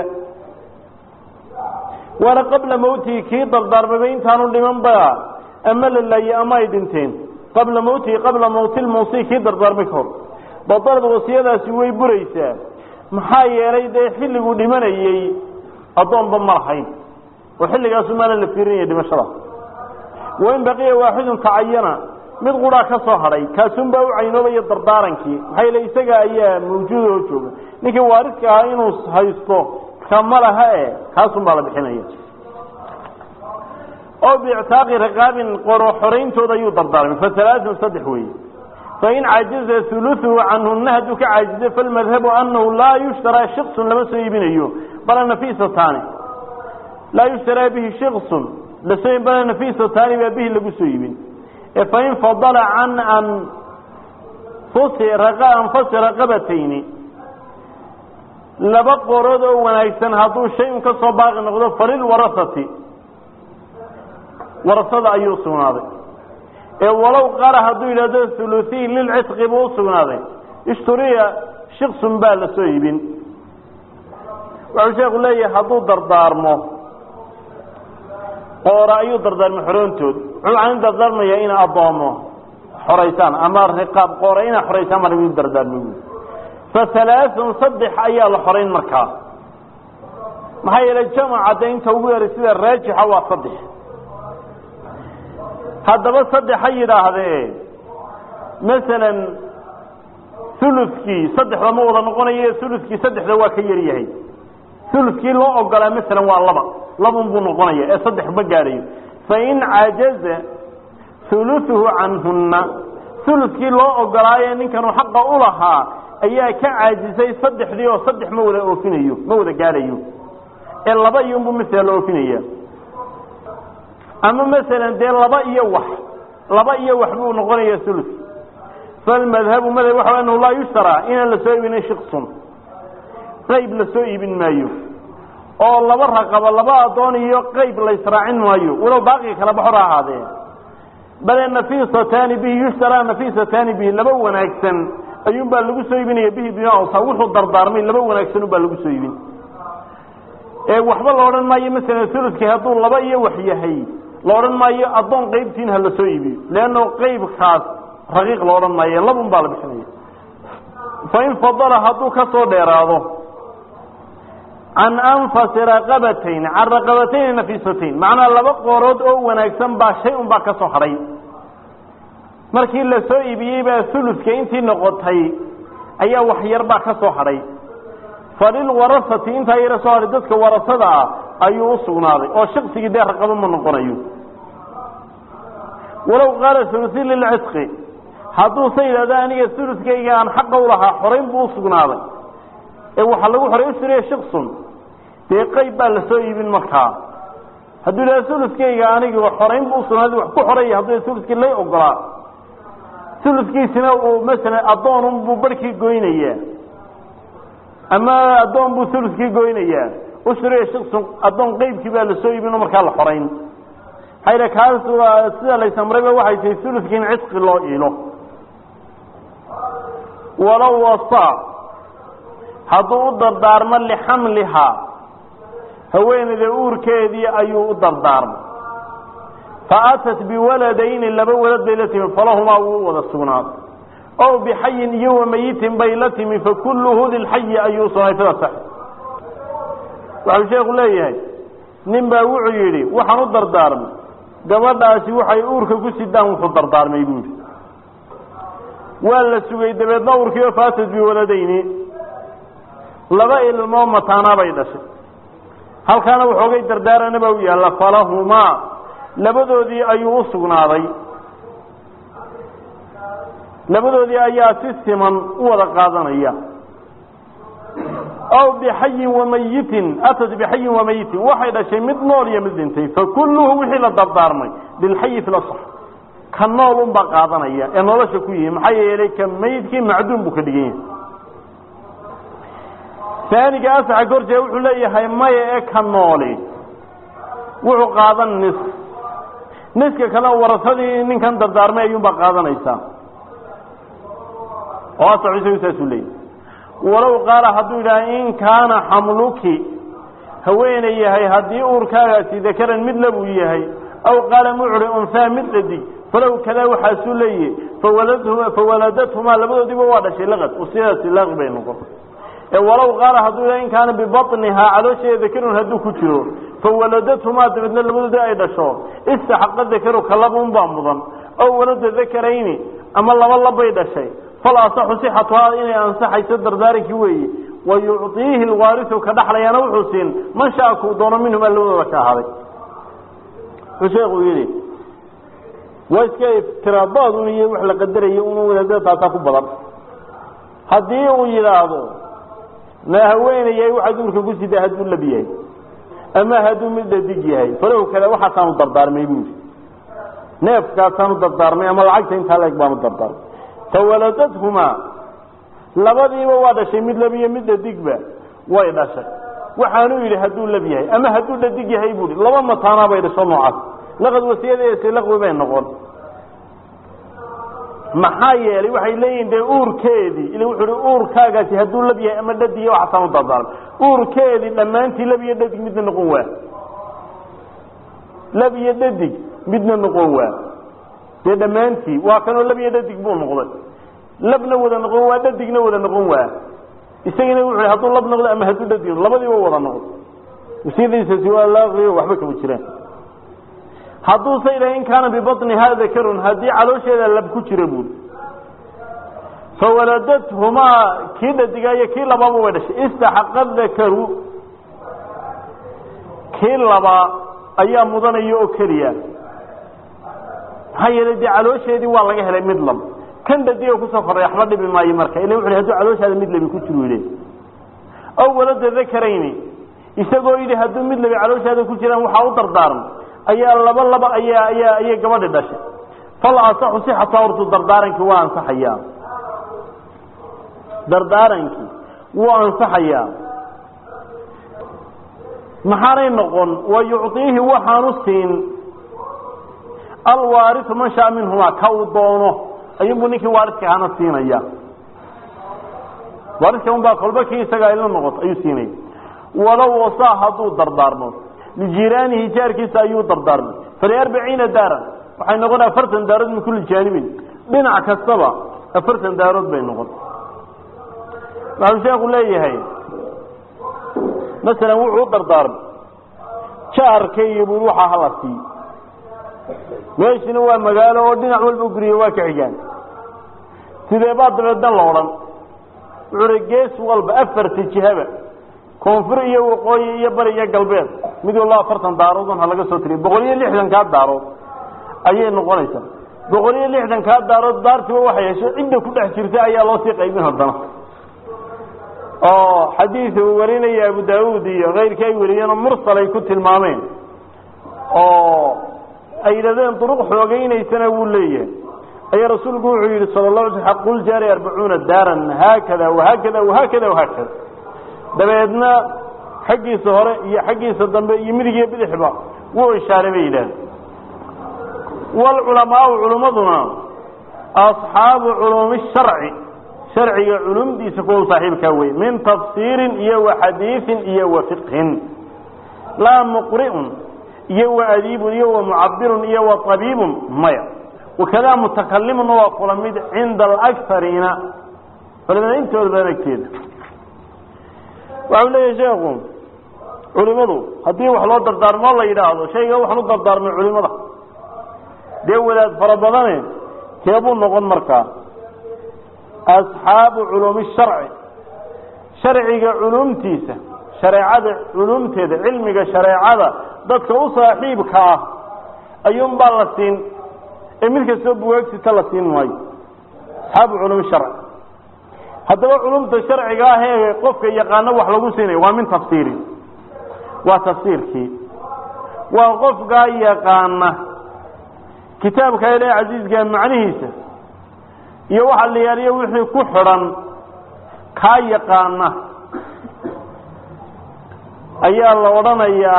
wala qabla mawti ki dardaarmay intaanu dhiman ba ama la laayay ama ay dhinteen qabla mawti al-musi ki dardaarmay kor badalad wasiyadaasi way buraysaa maxaa yeelay de xilligu dhimanayay adoon ba marhayn وحلقة سمانا لفيرين دمشقة وإن بقي واحد تعينا مد قرا كصهري كاسم باو عينو بي دردارنكي waxay la isaga ayaa mawjuud oo jooga ninka waaridka ah inuu haysto kamalaha kaasum baa la bixinaya oo bi'taaqi raqabin qoro xoreyntooda ayuu dardaarmay fa 3 saddex way فإن عجز ثلثه عنه النهد كعجز فالمذهب أنه لا يشترى شخص لما سيبينيه بل نفيسة ثاني لا يشترى به شخص لسيب بل نفيسة ثاني به اللي سيبين فإن فضل عن أنفس رقبتين لبقى رضو ونأيسان هاتو شيء كصباغ نقضه فللورثة ورثة أيو سناده ولو قال هدو إلى ذا الثلثي للعتق بو سناده اشتري شخص بال سيبين وعشاق لي هدو دردارمو ورأيو دردارمو حرونتود عن دردارمو يأين أضامو حريسان أمار رقاب قورين حريسان مرمي دردارمو فثلاث صدح أيها الحرين مركا ما هي الجماعة دين توقير السيدة الراجحة وصدح هذا بس صدح أيضا هذا مثلا ثلثكي صدح رموضة نقول إيه ثلثكي صدح ذوا كيريه ثلثكي لو أقل مثلا والله لبن بنقول إيه صدح بقاري فإن عجز ثلثه عنهن ثلثكي لو أقل إن كانوا حق أولها أيها كعاجزي صدح ليه صدح مولى أوفينيو مولى قاليو إلا بيوم بمثل أوفينيو أما مثلا دين لبا يوح بو نقول ثلث فالمذهب مذهب وحو أنه لا يشترى إن لسوي شخص قيب لسوي بن مايو أو لبا رقب لبا أدوني قيب ليسرعين مايو ولو باقي كلا بحرها هذه بل النفيسة تاني به يشترى نفيسة تاني به لبونا أكسن أيوم باللغو سويبين يبيه بناء صوحوا الدردارمين لبونا أكسنوا باللغو سويبين وحب الله ورن مايو مثلا ثلث كهدون لبا يوحيهي لورن مايو أدون قيبتين هلا سويبي لأنه قيب خاص رقيق لورن مايو لبن بالبحنية فإن فضل هدو كسو ديراضو عن أنفس رقبتين عن رقبتين نفيستين معنى لبا قرود أو ونأكسن با شيء با كسو حرين markii la soo iibiyay baa suludka intii noqotay ayaa wax yar baa ka soo haray fadil warasati inta yar soo haray dadka warasada ayuu u sugnaaday oo shakhsiga deeq raqabo ma noqonayo walaw qala sulusi lil isqi haduu sayida aniga suludkayga aan xaq u lahaa xoreyn buu sugnaaday ee waxa lagu xoreeyay shakhsun deeqay baa la soo iibin markaa haduu la suludkayga aniga xoreyn buu sugnaaday wax ku xoreeyay haduu suludkii lay ogolaa ثلثكيسنا مثلا أضون ببركي قوينيا أما أضون بثلثكي قوينيا أسرع شخص أضون قيب كبال السوي بنو مركال الحرين حيث هذا السيدة ليس مريبا واحد في ثلثكين عسق الله إله ولو وصى هذا أضر دارما لحملها هوين ذي أوركيدي أيو أضر دارما فأتت بولدين لبا ولد بيلتهم فلهما ووضى السبنات أو بحي يوم ميت بيلتهم فكله للحي أيو صنعي صح وعلى شيخ الله يهي نمبا وعيري وحنو الدردارم قبل داسي وحي أورك كسي دام وحو الدردارم يقول ولا سويد بيدنا أورك فأتت بولدين لبا إلى الموم متانا بيدش هل كان وحوغي الدردار نبوي الله فلهما labadoodii ayuu u sugnaaday labadoodii ayaa si siman u wada qaadanaya aw bihayyin wa mayitin atad bihayyin wa mayitin waxay dhashay mid nool iyo mid dhintay fa kulluhu wixii la dardaarmay bil hayy fil asah kan nool un ba qaadanaya ee nolosha ku yihiin maxay yeelay kan mayidkii macduum buu ka dhigay ثاني أسعى قرجة وحلية هاي مايا إيكا النولي وحو قادن نسك كلا ورثدي إن كان دردار ما يوم بقادن إيسا واسع عيسى سليم ولو قال حدو إن كان حملك هوين إيهي هدي أوركاغاتي ذكرا مدلبو إيهي أو قال معر أنثى مدلدي فلو كلا وحاسو لي فولدتهما لبدو دي بوادا شي لغت وصيرت لغ بينكم ولو قال هدو إن كان ببطنها على شيء ذكر هدو كتيرو فولدتهما تبدنا لبدو دي أيضا شو استحق الذكر كلبهم بامضا أو ولد ذكرين أما الله والله بيدا شيء فلا صح صحتها إني أنصح يصدر ذلك وي ويعطيه الوارث كدحل ينوع حسين من شاء دون منهم اللي ذكى هذا فشيخ يقول وإسكا افتراضات ونية وحلا قدرية ونوذا تاتاكو بضر هديه ويلاده لا هوين يا وحدورك قصي ده هدو اللبيه أما هدو مدة ديجيه فلو كذا واحد كانوا الدردار ما يقول نيف كانوا الدردار ما يعمل عكس انت عليك بام الدردار فولدتهما لبدي ووادا شيء مدة ديجبه ويداشا وحانو يلي هدو اللبيه أما هدو اللديجيه يقول لما مطانا بيد صنوعات لقد وسيلة يسلق بين نقول maxaa yeelay waxay leeyihiin de uurkeedii ilaa wuxuu uurkaagaasi haduu labiyahay ama dhadiyo waxa soo dadal uurkeedii dhamaantii labiyo dhadig midna noqon waa labiyo dhadig midna noqon waa de dhamaantii waa kanoo labiyo dhadig buu noqday labna wada noqon waa dhadigna wada noqon waa isagina wuxuu haduu lab noqdo ama haduu dhadig labadiiba wada noqdo wasiidiisa si waa la qiyo waxba kama jiraan hadduu sayda in kaana bi batni hada karun hadii caloosheeda lab ku jira buu fawaladathuma kida digaya kii laba way dhashay istahaqad dhakaru kii laba ayaa mudanayo oo kaliya hay'adii caloosheedii waa laga helay mid lab kan dadiga ku soo koray axma dhibi maayo marka ilaa wuxuu haduu caloosheeda mid lab ku jiro ilaa aw walada dhakarayni isagoo yiri haduu mid lab caloosheeda ku jiraan waxa uu dardaaran ayaa laba ayaa gabadha dhashay fal asaxu sihhata urtu dardaaranki waa ansaxaya dardaaranki waa ansaxaya maxaanay noqon waa yuctiihi waxaanu siin alwaaris man shaa minhuma ka uu doono ayuu ninkii waariska hana siinaya waariska un baa kolba kii isaga ila noqoto ayuu siinaya walaw wasaa haduu dardaarmo لجيرانه جاركيس أيو دردارم فل40 دارا وحين نقول أفرتن دارات من كل جانب بنع كالصبا أفرتن دارات بين نقول بعض الشيء يقول لي هاي مثلا وعو دردارم شهر كي يبروحها هلاسي ماشي نوى مقالة ودينا عمل بقريه واكعيان سيديبات دردان لوران عرقيس والب أفرت الجهبة koonfuriyo waqooyi iyo bari iyo galbeed mid walba 40 daarood ha laga soo tiriyo 160 ka daarood ayay noqonaysaa 160 ka daarood daartii waxay yeeshay cidda ku dhex jirtay ayaa loo sii qaybin hadana oo xadiis uu warinaya Abu Daawud iyo غيركay wariyeen mursal ay ku tilmaameen oo ay yiraahdeen duruq xoogeynaysan uu leeyahay ay rasuulku wuxuu yiri sallallahu alayhi wasallam qul jari 40 daaran hakada wa hakada wa hakada wa hakada dabeedna xaqiisa hore iyo xaqiisa dambe iyo midiga bidixba wuu ishaaray ilaa wal ulamaa ulumaduna asxaabu ulum sharciga ulumdiisa ku saaxiibka way min tafsirin iyo wa hadithin iyo wa fiqhin la muqri'un iyo wa adibun iyo wa mu'abbirun iyo wa tabibun maya وكذا متكلم وقلميد عند الأكثرين فلما انتوا البنكتين وعليه يا شيخهم علماء هديه وحلو الدردار ما الله يدعوه شيء وحلو الدردار من علماء دي ولاد فربضانين كيبون نقول مركا أصحاب علوم الشرع شرعي علوم تيسة شرعات علوم تيسة علمي شرعات ذاتك أصاحبك أيوم بالسين إميلك سوب ويكسي 30 واي أصحاب علوم الشرع هذا علوم الشرع هي قفك يقانا وحلقو سيني ومن تفسيري وتفسيرك وقفك يقانا كتابك إلي عزيز قال معنيهيسا يوحى اللي يريه وحي كحرا كاي يقانا أي الله ورنا يا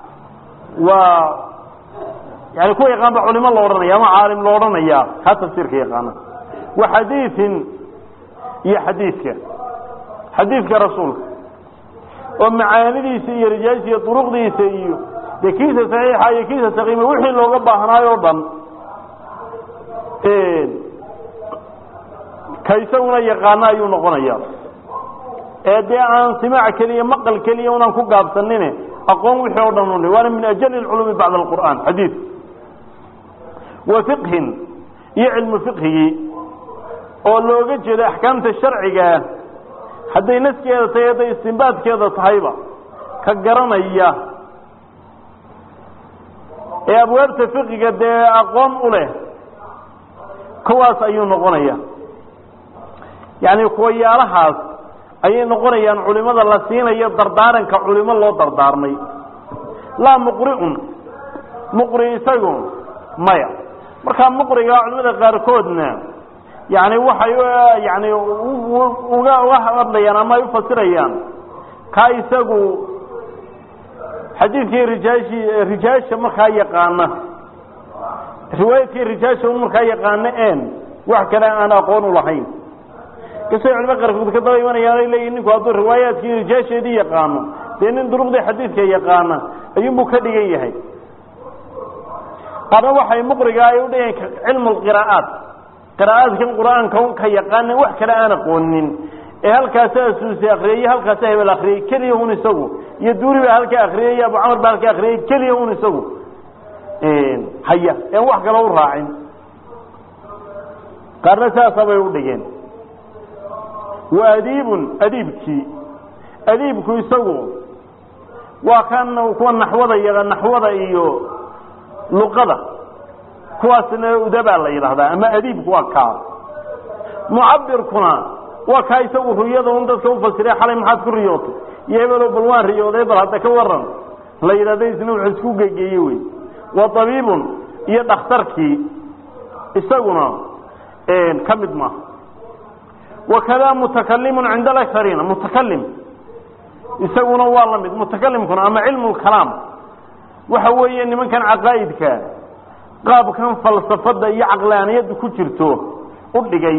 يعني كو يقان بعلماء الله ورنا يا ما عالم الله ورنا يا هذا تفسيرك يقانا وحديث يا حديثك رسولك ومعاني سي رجال سي طرق دي سي كيسه صحيحه يا كيسه سقيمه وحي لوغا باهنايو دن كيسونا يقانا يو نقونيا دي ان سماع كليه مقل كليه ونان كو غابسنين اقوم وحي او دن وانا من اجل العلوم بعد القران حديث وفقه يعلم فقهي oo looga jeedo ahkaamta sharciga haday naskeeda tayada istinbaadkeeda tahayba ka garanaya ee abwaabta fiqiga de aqoon u leh kuwaas ayuu noqonaya yani kuwayaalahaas ayay noqonayaan culimada la siinayo dardaaranka culimo loo dardaarmay laa muqri'un muqri isagu maya marka muqriga culimada qaarkoodna yani waxay yani uga hadlayaan ama u fasirayaan ka isagu xadiidkii rijaasha markaa yaqaana riwaayadkii rijaasha markaa yaqaana wax kale aan aqoon u lahayn kasoo cilmi qaarkood ka daba imanayaan ay leeyihiin ninku hadduu riwaayaadkii rijaasheedii yaqaano dee nin duruqdii xadiidka yaqaana ayuunbuu ka dhigan yahay qaarna waxay muqriga ay u dhigeen cilmu lqiraa'aat qiraa'aadkan qur-aanka ka yaqaana wax kale aan aqoonin ee halkaasa asuusi akriyay halkaasa hebel akriyay keliya un isagu iyo duuri baa halka akriyay abu camar baa halka akriyay keliya un isagu haya een wax kale u raacin qaarna saasa bay u dhigeen waadiibun adiibku isagu waa kan kuwa naxwada iyo luqada kuwaasna udabaa la yidhaahdaa ama adiibku waa kaa mucabirkuna waa kaa isagu ruyada un dadka u fasiray xalay maxaad ku riyootay iyo hebelo bal waan riyooday bal hadda ka waran la yidhahda isna wuxuu isku gegeeye wey wa tabiibun iyo dhakhtarkii isaguna ka mid maaha wakada mutakalimun cinda alaktariina mutakalim isaguna waa la mid mutakalimkuna ama cilmu lkalaam waxa weeye nimankan caqaa'idka qaabkan falsafada iyo caqlaaniyada ku jirto u dhigay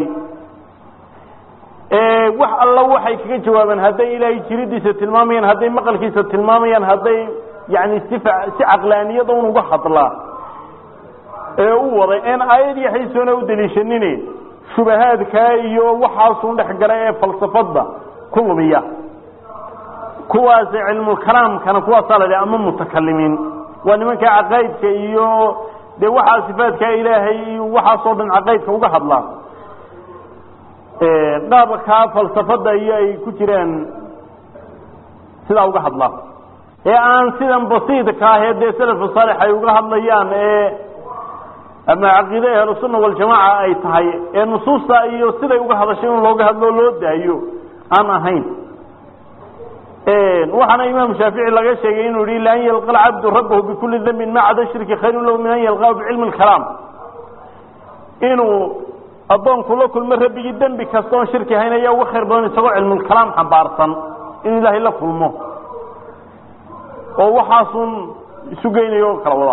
wax alla waxay kaga jawaabaan hadday ilaahay jiridiisa tilmaamayaan hadday maqalkiisa tilmaamayaan hadday yani si caqlaaniyada un uga hadlaa ee u waday een aayad iyo xadiisoona u daliishanine shubahaadka iyo waxaasun dhex gala ee falsafada ku lumiya kuwaas cilmu kalaamkana kuwaasaa la ama mutakalimiin waa nimanka caqaa'idka iyo dee waxaa sifaadka ilaahay iyo waxaasoo dhan caqaa'idka uga hadlaa qaabka falsafada iyo ay ku jiraan sidaa uga hadlaa ee aan sidan basiidka ah ee dee salafka saalix ay uga hadlayaan ama caqiide ahlu sunna wal jamaa ay tahay ee nusuusta iyo siday uga hadashay in looga hadlo loo daayo aan ahayn waxana imaam shaafici laga sheegay inuu yiri la yalqa al-abdu rabbahu bi kulli dhanbin ma 'ada shirki khayrun lahu min an yalqa bi ilmi al-kalam inuu adoonku la kulmo rabbigi dambi kasto shirki haynaya uga khayr badan isagoo cilmu al-kalam xambaarsan in ilaahay la kulmo oo waxaasun sugaynayo kala wada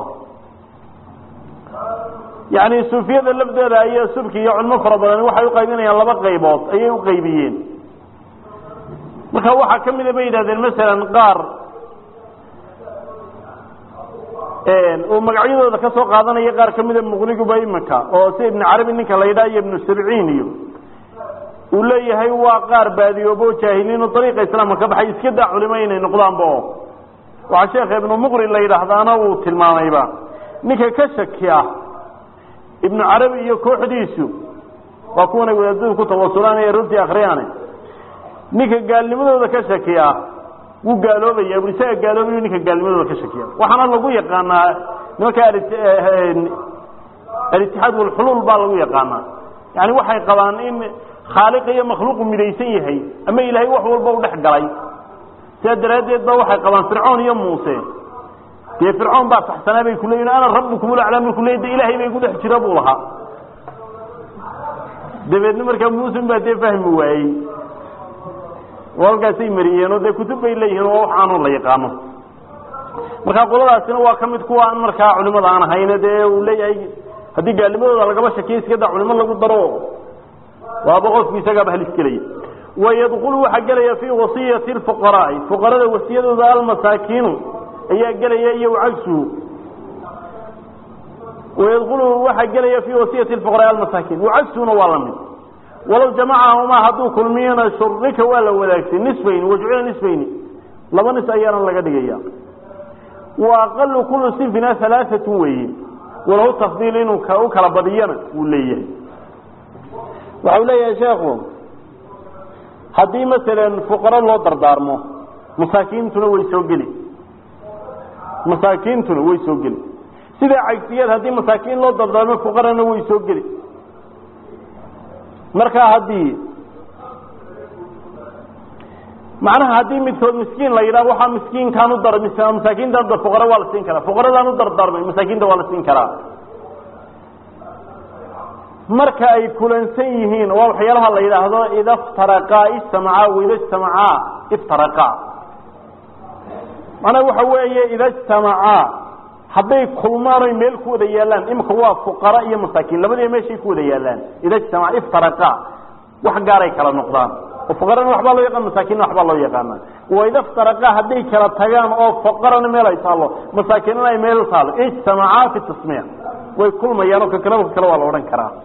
يعني سوفيا اللبدة هي سبكي يا علم فربنا waxay u qaybinayaan laba qaybood ayay u qaybiyeen marka waxa kamid ah baydaadeen mesela qaar oo magacyadooda ka soo qaadanaya qaar kamid ah muqnigu baymanka oo si ibn arabi ninka la yiraahdo ibn sab'in iyo uu leeyahay waa qaar baadiyoobo jaahiliin oo dariiqa islaamka ka baxay iska daa culimada inay noqdaan boo waxa sheekh ibn muqri la yiraahdaana uu tilmaamayba ninka ka shakiya ابن عربي يكوحديسو وكون ويدو كتوصلان يرنتي اخريان نيكا قال لمدودا كشكيا وقالوا بي ابو ساق قالوا بي نيكا قال لمدودا كشكيا وحنا لو يقانا نوكا الاتحاد والحلول با لو يقانا يعني waxay qabaan in khaliq iyo makhluuq midaysan yahay ama ilaahay wax walba u dhax galay sidaradeed ba waxay qabaan fircoon iyo muuse يا فرعون بقى تحسنا بيقولين أنا ربكم الأعلى من كل يد إلهي بيقول احترابوا لها ده بيدنا مركب موسم بدي فهم وعي والقى سي مريانو ده كتب إليه وحان الله يقامه مركب قول الله سنة وكمد كوا أن مركب علماء أنا هينا ده ولي هدي قال لي ماذا لقى بس كيس كده علماء الله قدروا وابغض في سجى بهالسكري ويدخلوا حجري في وصية الفقراء فقراء وصية ذا المساكين أي جلية يوعسوا ويدخلوا واحد جلية في وصية الفقراء المساكين وعسوا نوالمي ولو جمعهما هدو كل مين شرك ولا نصفين وجعل نصفين لما نسأيانا لقد جيا وأقل كل صنفنا 3 وين ولو تفضيلين وكلا بديانا وليه وحولي يا شيخو هدي مثلا فقراء الله دردارمو مساكين تنوي سوقلي مساكينتuna way soo gali sida cagtiyada hadii masaakiin loo dardaarmo fuqarana way soo gali marka hadii macnaha hadii midkood miskiin la yiraahdo waxa miskiin kan u dar masaakiinta dad fuqara waa la siin karaa fuqaradan u dardarmay masaakiinta waa la siin karaa marka ay kulansan yihiin oo waxyaalaha la yiraahdo idha iftaraqa istama'a wa idha istama'a iftaraqa mana waxa weeye idha istama'a haday kulmaan meel ku wada yeelan imka waa fuqara iyo masaakiin labadii meeshay ku wada yeelan idha istama'a iftaraqa wax gaaray kala noqdaan وفقرنا وحبا الله يقان مساكين وحبا الله يقان وإذا افترقا هدي كلا تغان أو فقرنا ميلا يتالله مساكيننا يميل يتالله اجتمعا في التسميع ويكل ما يانوك كلامك كلوا الله ورن كرام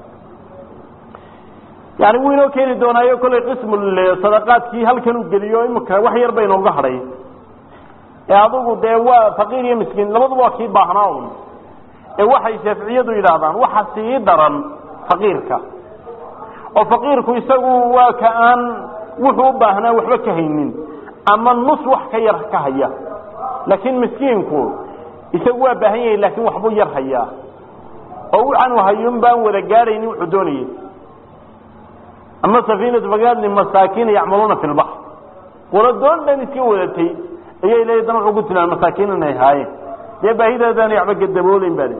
يعني وينو كيني دونا يقول قسم الصدقات كي هل كانوا قليوا إمكا وحير بين الظهري يعضوه ديوا فقير يمسكين لمضوا كي باهناهم وحي شافعية إلى هذا وحسي درا فقيرك oo faqiirku isagu waa ka aan wuxuu u baahnaa waxba ka haynin ama nus wax ka yar ka haya laakiin miskiinku isagu waa baahan yahay laakiin waxbu yar haya oo waxaan wahayun baan wada gaarayni wuxuu doonayay ama safiinad bagaad masaakiin yacmaluna fil bahr qolo doon dhan iska wadatay ayay leedahay wuxuu ku tilmaamay masaakiin inay haayeen baahidaadana yaxba gadaboolin baad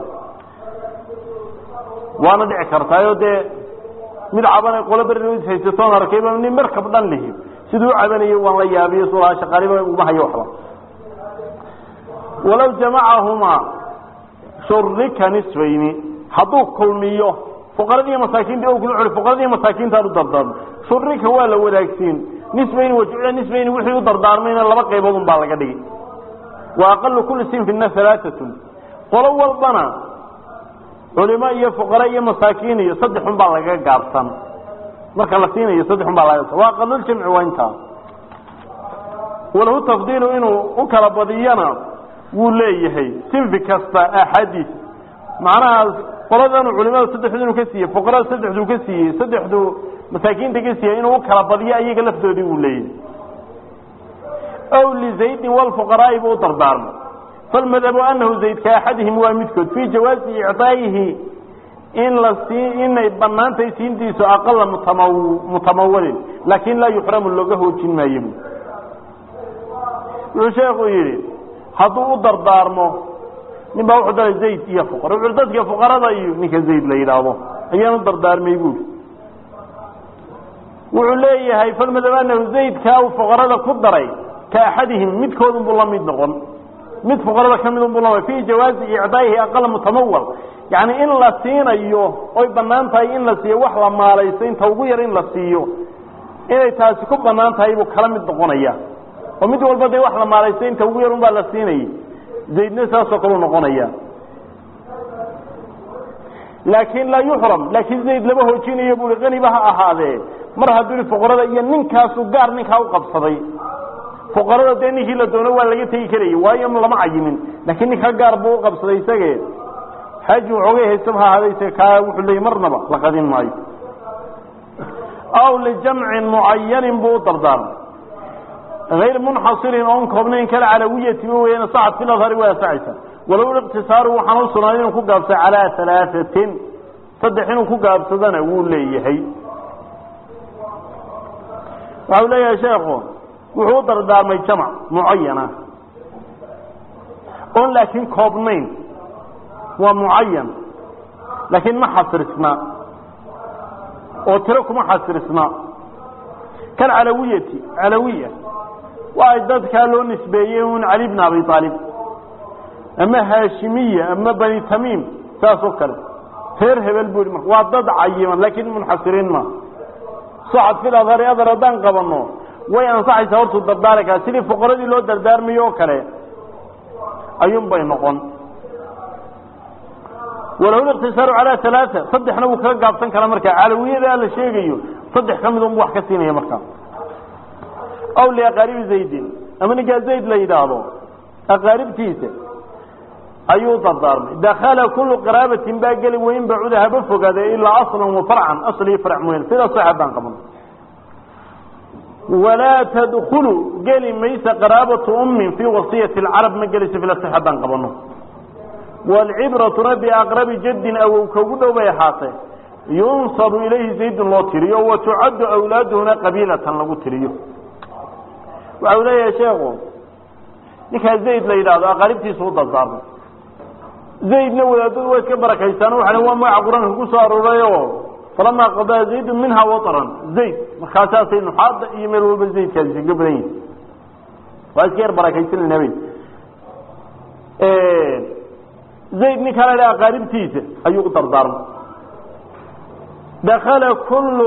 waana dhici kartaa mid cabanay qolo bariis haysato arkayba nin markab dhan leeyahay sidoo cabanay waan la yaabiyo soo shaqariba uma hayo waxba walaw jama'ahuma shurrika nisbayni hadu kulmiyo fuqaradii masaakiinta oo kula xul fuqaradii masaakiinta u dardaar shurrika waa la wadaagsiin nisbayni wajicla nisbayni wixii u dardaarmayna laba qaybood baa laga dhigay wa aqallu kulli sinfin thalathatun qolo walbana علماء iyo fuqara iyo masaakiin iyo saddexun baa laga gaabsan marka la siinayo saddexun baa laga waa qanul jamci waynta wala tafdiilu inuu u kala badiyana wuu leeyahay sinfi kasta ahadith macnaha qoladan culimada saddexdu ka siiyay fuqara saddexdu ka siiyay saddexdu masaakiinta ka siiyay inuu u kala badiyo ayaga laftoodii wuu leeyahay aw li zayd wal fuqara ibu dardaarmo فالمذهب أنه زيد كأحدهم ومثكد في جواز إعطائه إن بنان تيسين ديسو أقل متمول لكن لا يحرم اللغة وجن يبو الشيخ يريد هذا دردارمو نبا وحده زيد يا فقراء وعدتك يا فقراء نك زيد لا يلعبه أيام الدردار ما يقول وعليه هاي فالمذهب أنه زيد كأو فقراء كدري كأحدهم مثكد بالله مدنقن mid fuqarada kamid u bulaa fi jawaaz i'daahi aqal mutamawwal yani in la siinayo oo banaan tahay in la siiyo wax la maalaysto inta ugu yar in la siiyo inay taasi ku banaan tahay buu kala mid noqonaya oo mid walba day wax la maalaysto inta ugu yar baa la siinay zaydna saas oo kale noqonaya laakiin la yuhram laakiin zayd laba hoojinayo buu qanibaha ahaade mar hadii fuqarada iyo ninkaas u gaar ninka u qabsaday fuqarada deenihi la doono waa laga tagi karay waayo lama cayimin laakiin ninka gaar buu qabsaday isagee haji wuxuu heesabha hadayse ka wuxuu leeyahay marnaba la qadin maayo aw li jam'in muayyan buu dardar غير منحصر on koobnayn kala calawiyati weeyna saad fil adhar waa saacisa walaw iqtisaaru waxaan u sunaadin ku gaabsay ala thalathatin sadexin ku gaabsadana wuu leeyahay waxa leeyahay sheekhu wuxuu dardaarmay jamac muayyana oo laakiin koobnayn waa muayyan laakiin ma xasrisna oo tiro kuma xasrisna kan alawiyya waa dadka loo nisbeeyay Ali ibn Abi Talib ama Hashimiyya ama Bani Tamim taasoo kale heer hebel buu waa dad cayiman laakiin munxasirin ma saad fil adhar adan qabano way ansaxaysa hortu dardaarka sidii fuqaradii loo dardaarmayo kale ayuun bay noqon walaw iqtisaaru ala thalatha saddexna uu ka gaabsan kara marka calawiyada la sheegayo saddex kamid oo wax ka siinaya marka aw li aqarib zayd amana zayd la yiraahdo aqaribtiisa ayuu dardaarmay dakhala kullu qarabatin baaqali weyn bacudaha bafogada illa aslan wa far'an asli far'an weyn sida saxaban qaban ولا تدخلوا قال ميس قرابة أم في وصية العرب ما جلس في الصحابة قبله والعبرة ربي أقرب جد أو كود وبيحاته ينصب إليه زيد الله تريه وتعد أولادهنا قبيلة لغو تريه وأولا يا شيخ نكا زيد ليلة أقاربتي صوت الضرب زيد نولادون ويتكبرك هيسان وحنا وما عقران كسار وريو فلما قضى زيد منها وطرا زيد مخاسات النحاض يملوا بالزيد كذي قبلين وأذكر بركيتين النبي زيد نكا لا أقاربتي أيو قطر ضرب دخل كل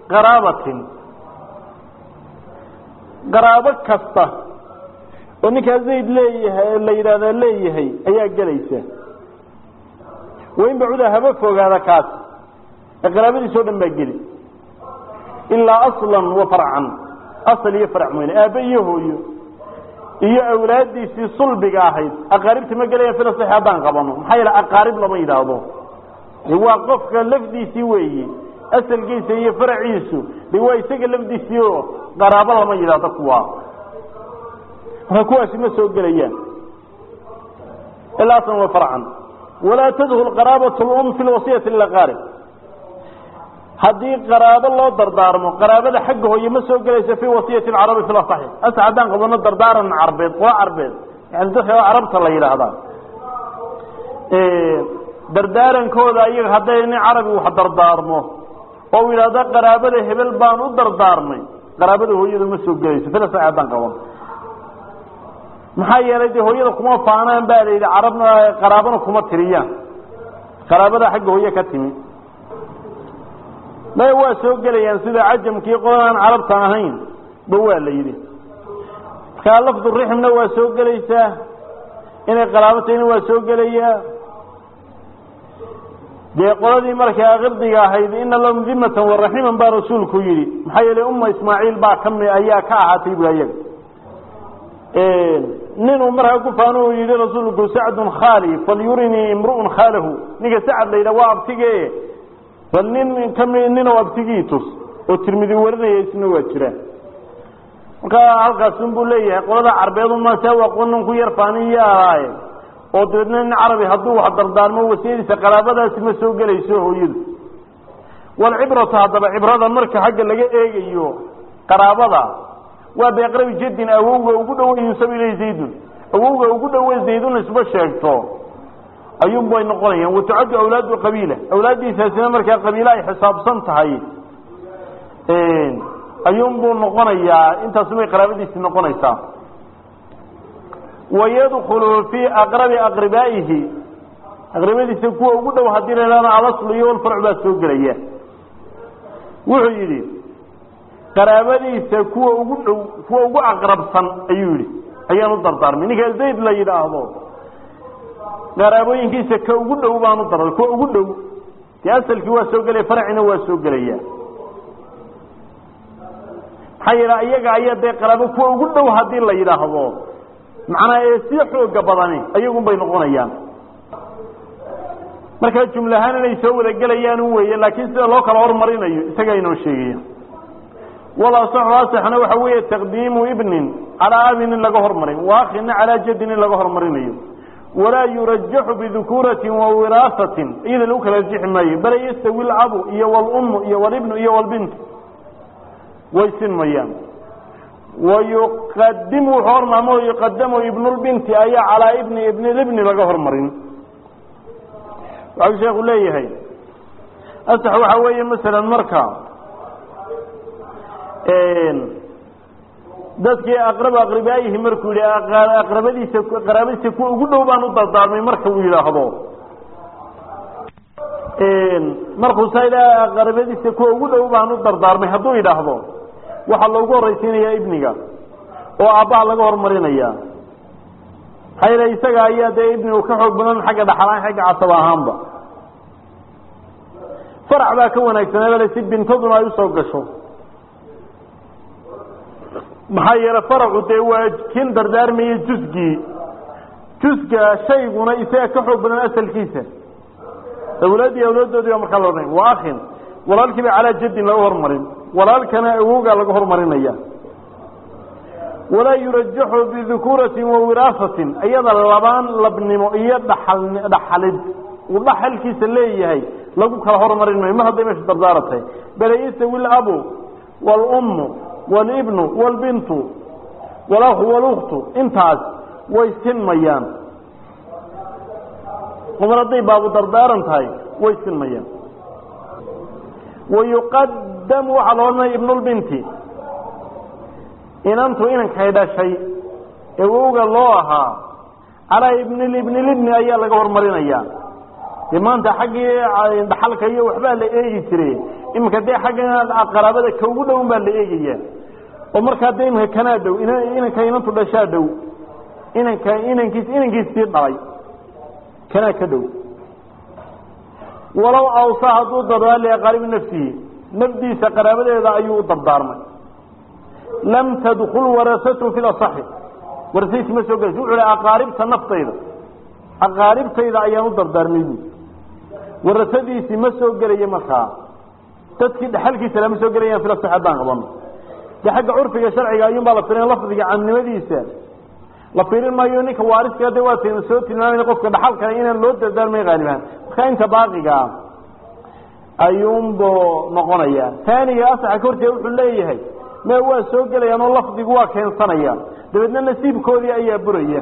قرابة كسته ونكا زيد ليه أيها قليسة وإن بعودها هبفوق هذا كاس قرابة سودا بقلي إلا أصلا وفرعا أصل يفرع من أبيه إيا أولادي في صلب قاحيد أقاربت مقاليا في الصحابان قبانهم حيلا أقارب لما يدادو هو قفك لفدي سويه أسل قيسة هي فرع عيسو لواي سيقى لفدي سيوه قرابة لما يدادو كوا هكوا اسمه سوق قليان إلا أصلا وفرعا ولا تدخل قرابة الأم في الوصية للأقارب هذه قرابة الله دردارمه قرابة حقه يمسوق قليسة في وصية العرب في الأصحيح أسعدان قبلنا دردارا عربيد وعربيد يعني دخل عربت الله إلى هذا دردارا كودا أيها هذين عربي وحدردارمه أو إلى هذا قرابة هبل بانو دردارمه قرابة هو يمسوق قليسة في الأسعدان قبلنا maxay yeelay hooyada kuma faanaan baa leeyahay arabna qaraabana kuma tiriyaan qaraabada xagga hooyada ka timi ma waa soo galayaan sida ajamkii qoran arabta ahayn bawaa leeyahay ka lafdu rihmna waa soo galaysaa inay qaraabateena waa soo galaya de qoladii markaa qibdiga ahayd in lahum dhimmatan wa rahiman ba rasuulku yiri maxay yeelay umma ismaaciil baa kamay ayaa ka ahaatay bulayay نينو مرها كفانو يدي رسولك سعد خالي فليرني امرؤ خاله نيجا سعد ليلة وابتغي فالنين كم نينو وابتغيتوس والترمذي ورني اسمه وجره وكا halka sunbulay qolada carbeed uma sawa qonn ku yarfaaniyaa oo dadna carabi haduu wax dardaarmo wasiirisa qaraabadaasi ma soo galayso hooyadu wal ibratu hadaba ibrada marka xagga laga eegayo qaraabada وبيقرب جد أووه وقدوا ينسب إليه زيدون أووه وقدوا زيدون اسمه شاكتو أيوم بوين نقولين وتعد أولاد وقبيلة أولاد ساسنا مركا قبيلة حساب صنتهاي أيوم بوين نقولين انت سمي قرابة سنقولين ويدخل في أقرب أقربائه أقربائه سكوه وقدوا هدين لنا على صليه والفرع بسوق ليه وحيدين qaraabadiisa kuwa ugu aqrabsan ayuu yiri ayaan u dardaarmay ninka Zayd la yiraahdo qaraabooyinkiisa ka ugu dhow baan u daray kuwa ugu dhow yaasalkii waa soo galay faracina waa soo galaya hayra iyaga ayada qaraabo kuwa ugu dhow hadii la yiraahdo macnaa ee si xoog badan ayagu bay noqonayaan marka jumlahan inay soo wada galayaan weeye laakiin sida loo kala hormarinayo isaga inoo sheegayaan ولا صحنا وحوية تقديم ابن على أب لغهر مرين وأخ على جد لغهر مرين ولا يرجح بذكورة ووراثة إذا لو كان يرجح ماي بل يستوي الأب إيا والأم إيا والابن إيا والبنت ويسن ميان ويقدم حرمه يقدم ابن البنت أي على ابن الابن لغهر مرين وعلى شيخ الله هي أسحوا حوية مثلا مركا dadkii aqrabaayihi markuu aqrabadiisa ku ugu dhow baan u dardaarmay marka uu yiraahdo markuu sayda aqrabadiisa ku ugu dhow baan u dardaarmay haduu yiraahdo waxa loogu horeysiinayaa ibniga oo aabbaha laga hormarinaya hayra isaga ayaa de ibnigu ka xoog badan xagga dhaxalaan xagga casab ahaanba farac baa ka wanaagsanaa si bintaduna ay u soo gasho maxay farqu de waajin dardaarmay juzga shayguna isaga ka xoog badan asalkiisa awlaadoodu marka loo dhigay waa akhin walaalkiiba ala jadin lagu hormarin walaalkana awooga lagu hormarinaya ولا يرجح بذكورة ووراثة أيضا اللبان لبنمو إيا دحلد ودحل كيس اللي هي lagu kala hormarin maayo mar hadday meesha dardaaratay bal yastawi al-abu wal-ummu wal-ibnu wal-bintu wal-akhu wal-ukhtu intaas way sinmayaan mar hadday baabu dardaaran tahay way sinmayaan ويقدم على ابن البنت إن أنتم إنك شيء يقول الله على ابن الابن أيها لك ورمرين أيها لما أنت حقي عند حلقة أيها وحبها لإيجي تري إما كده حقي الأقرابة كوجوده وما لإيجي ومركا ديمها كنادو إنك إنتم لشادو إنك يصير ضعي كنا كدو ولو أوصاه ضرر لأقارب نفسه نفسي سقرابه إذا أيوه ضدارنا لم تدخل ورثته في الأصح ورثيس مسوق على أقارب تنفط إذا أقارب إذا أيام ضدار مني ورثتي مسوق لي مخا تذكر حلقي سلام مسوق لي في الأصح دان غضن ده حق عرفي شرعي أيام بالله فرين لفظي عن مديسة لفيرين ما يونيك وارث كده واتين صوت ما ينقص كده حلقة إن اللود دار ما غالبا خاين تباقي أيوم بو نقنيا ثاني أصح كورتي وحليه هي ما هو سوق لي أنا لفظ جوا كان صنيا ده بدنا نسيب كودي أي برية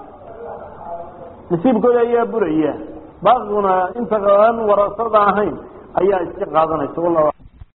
نسيب كودي أي برية بعضنا انت غان ورصد عهين أي استقاضنا والله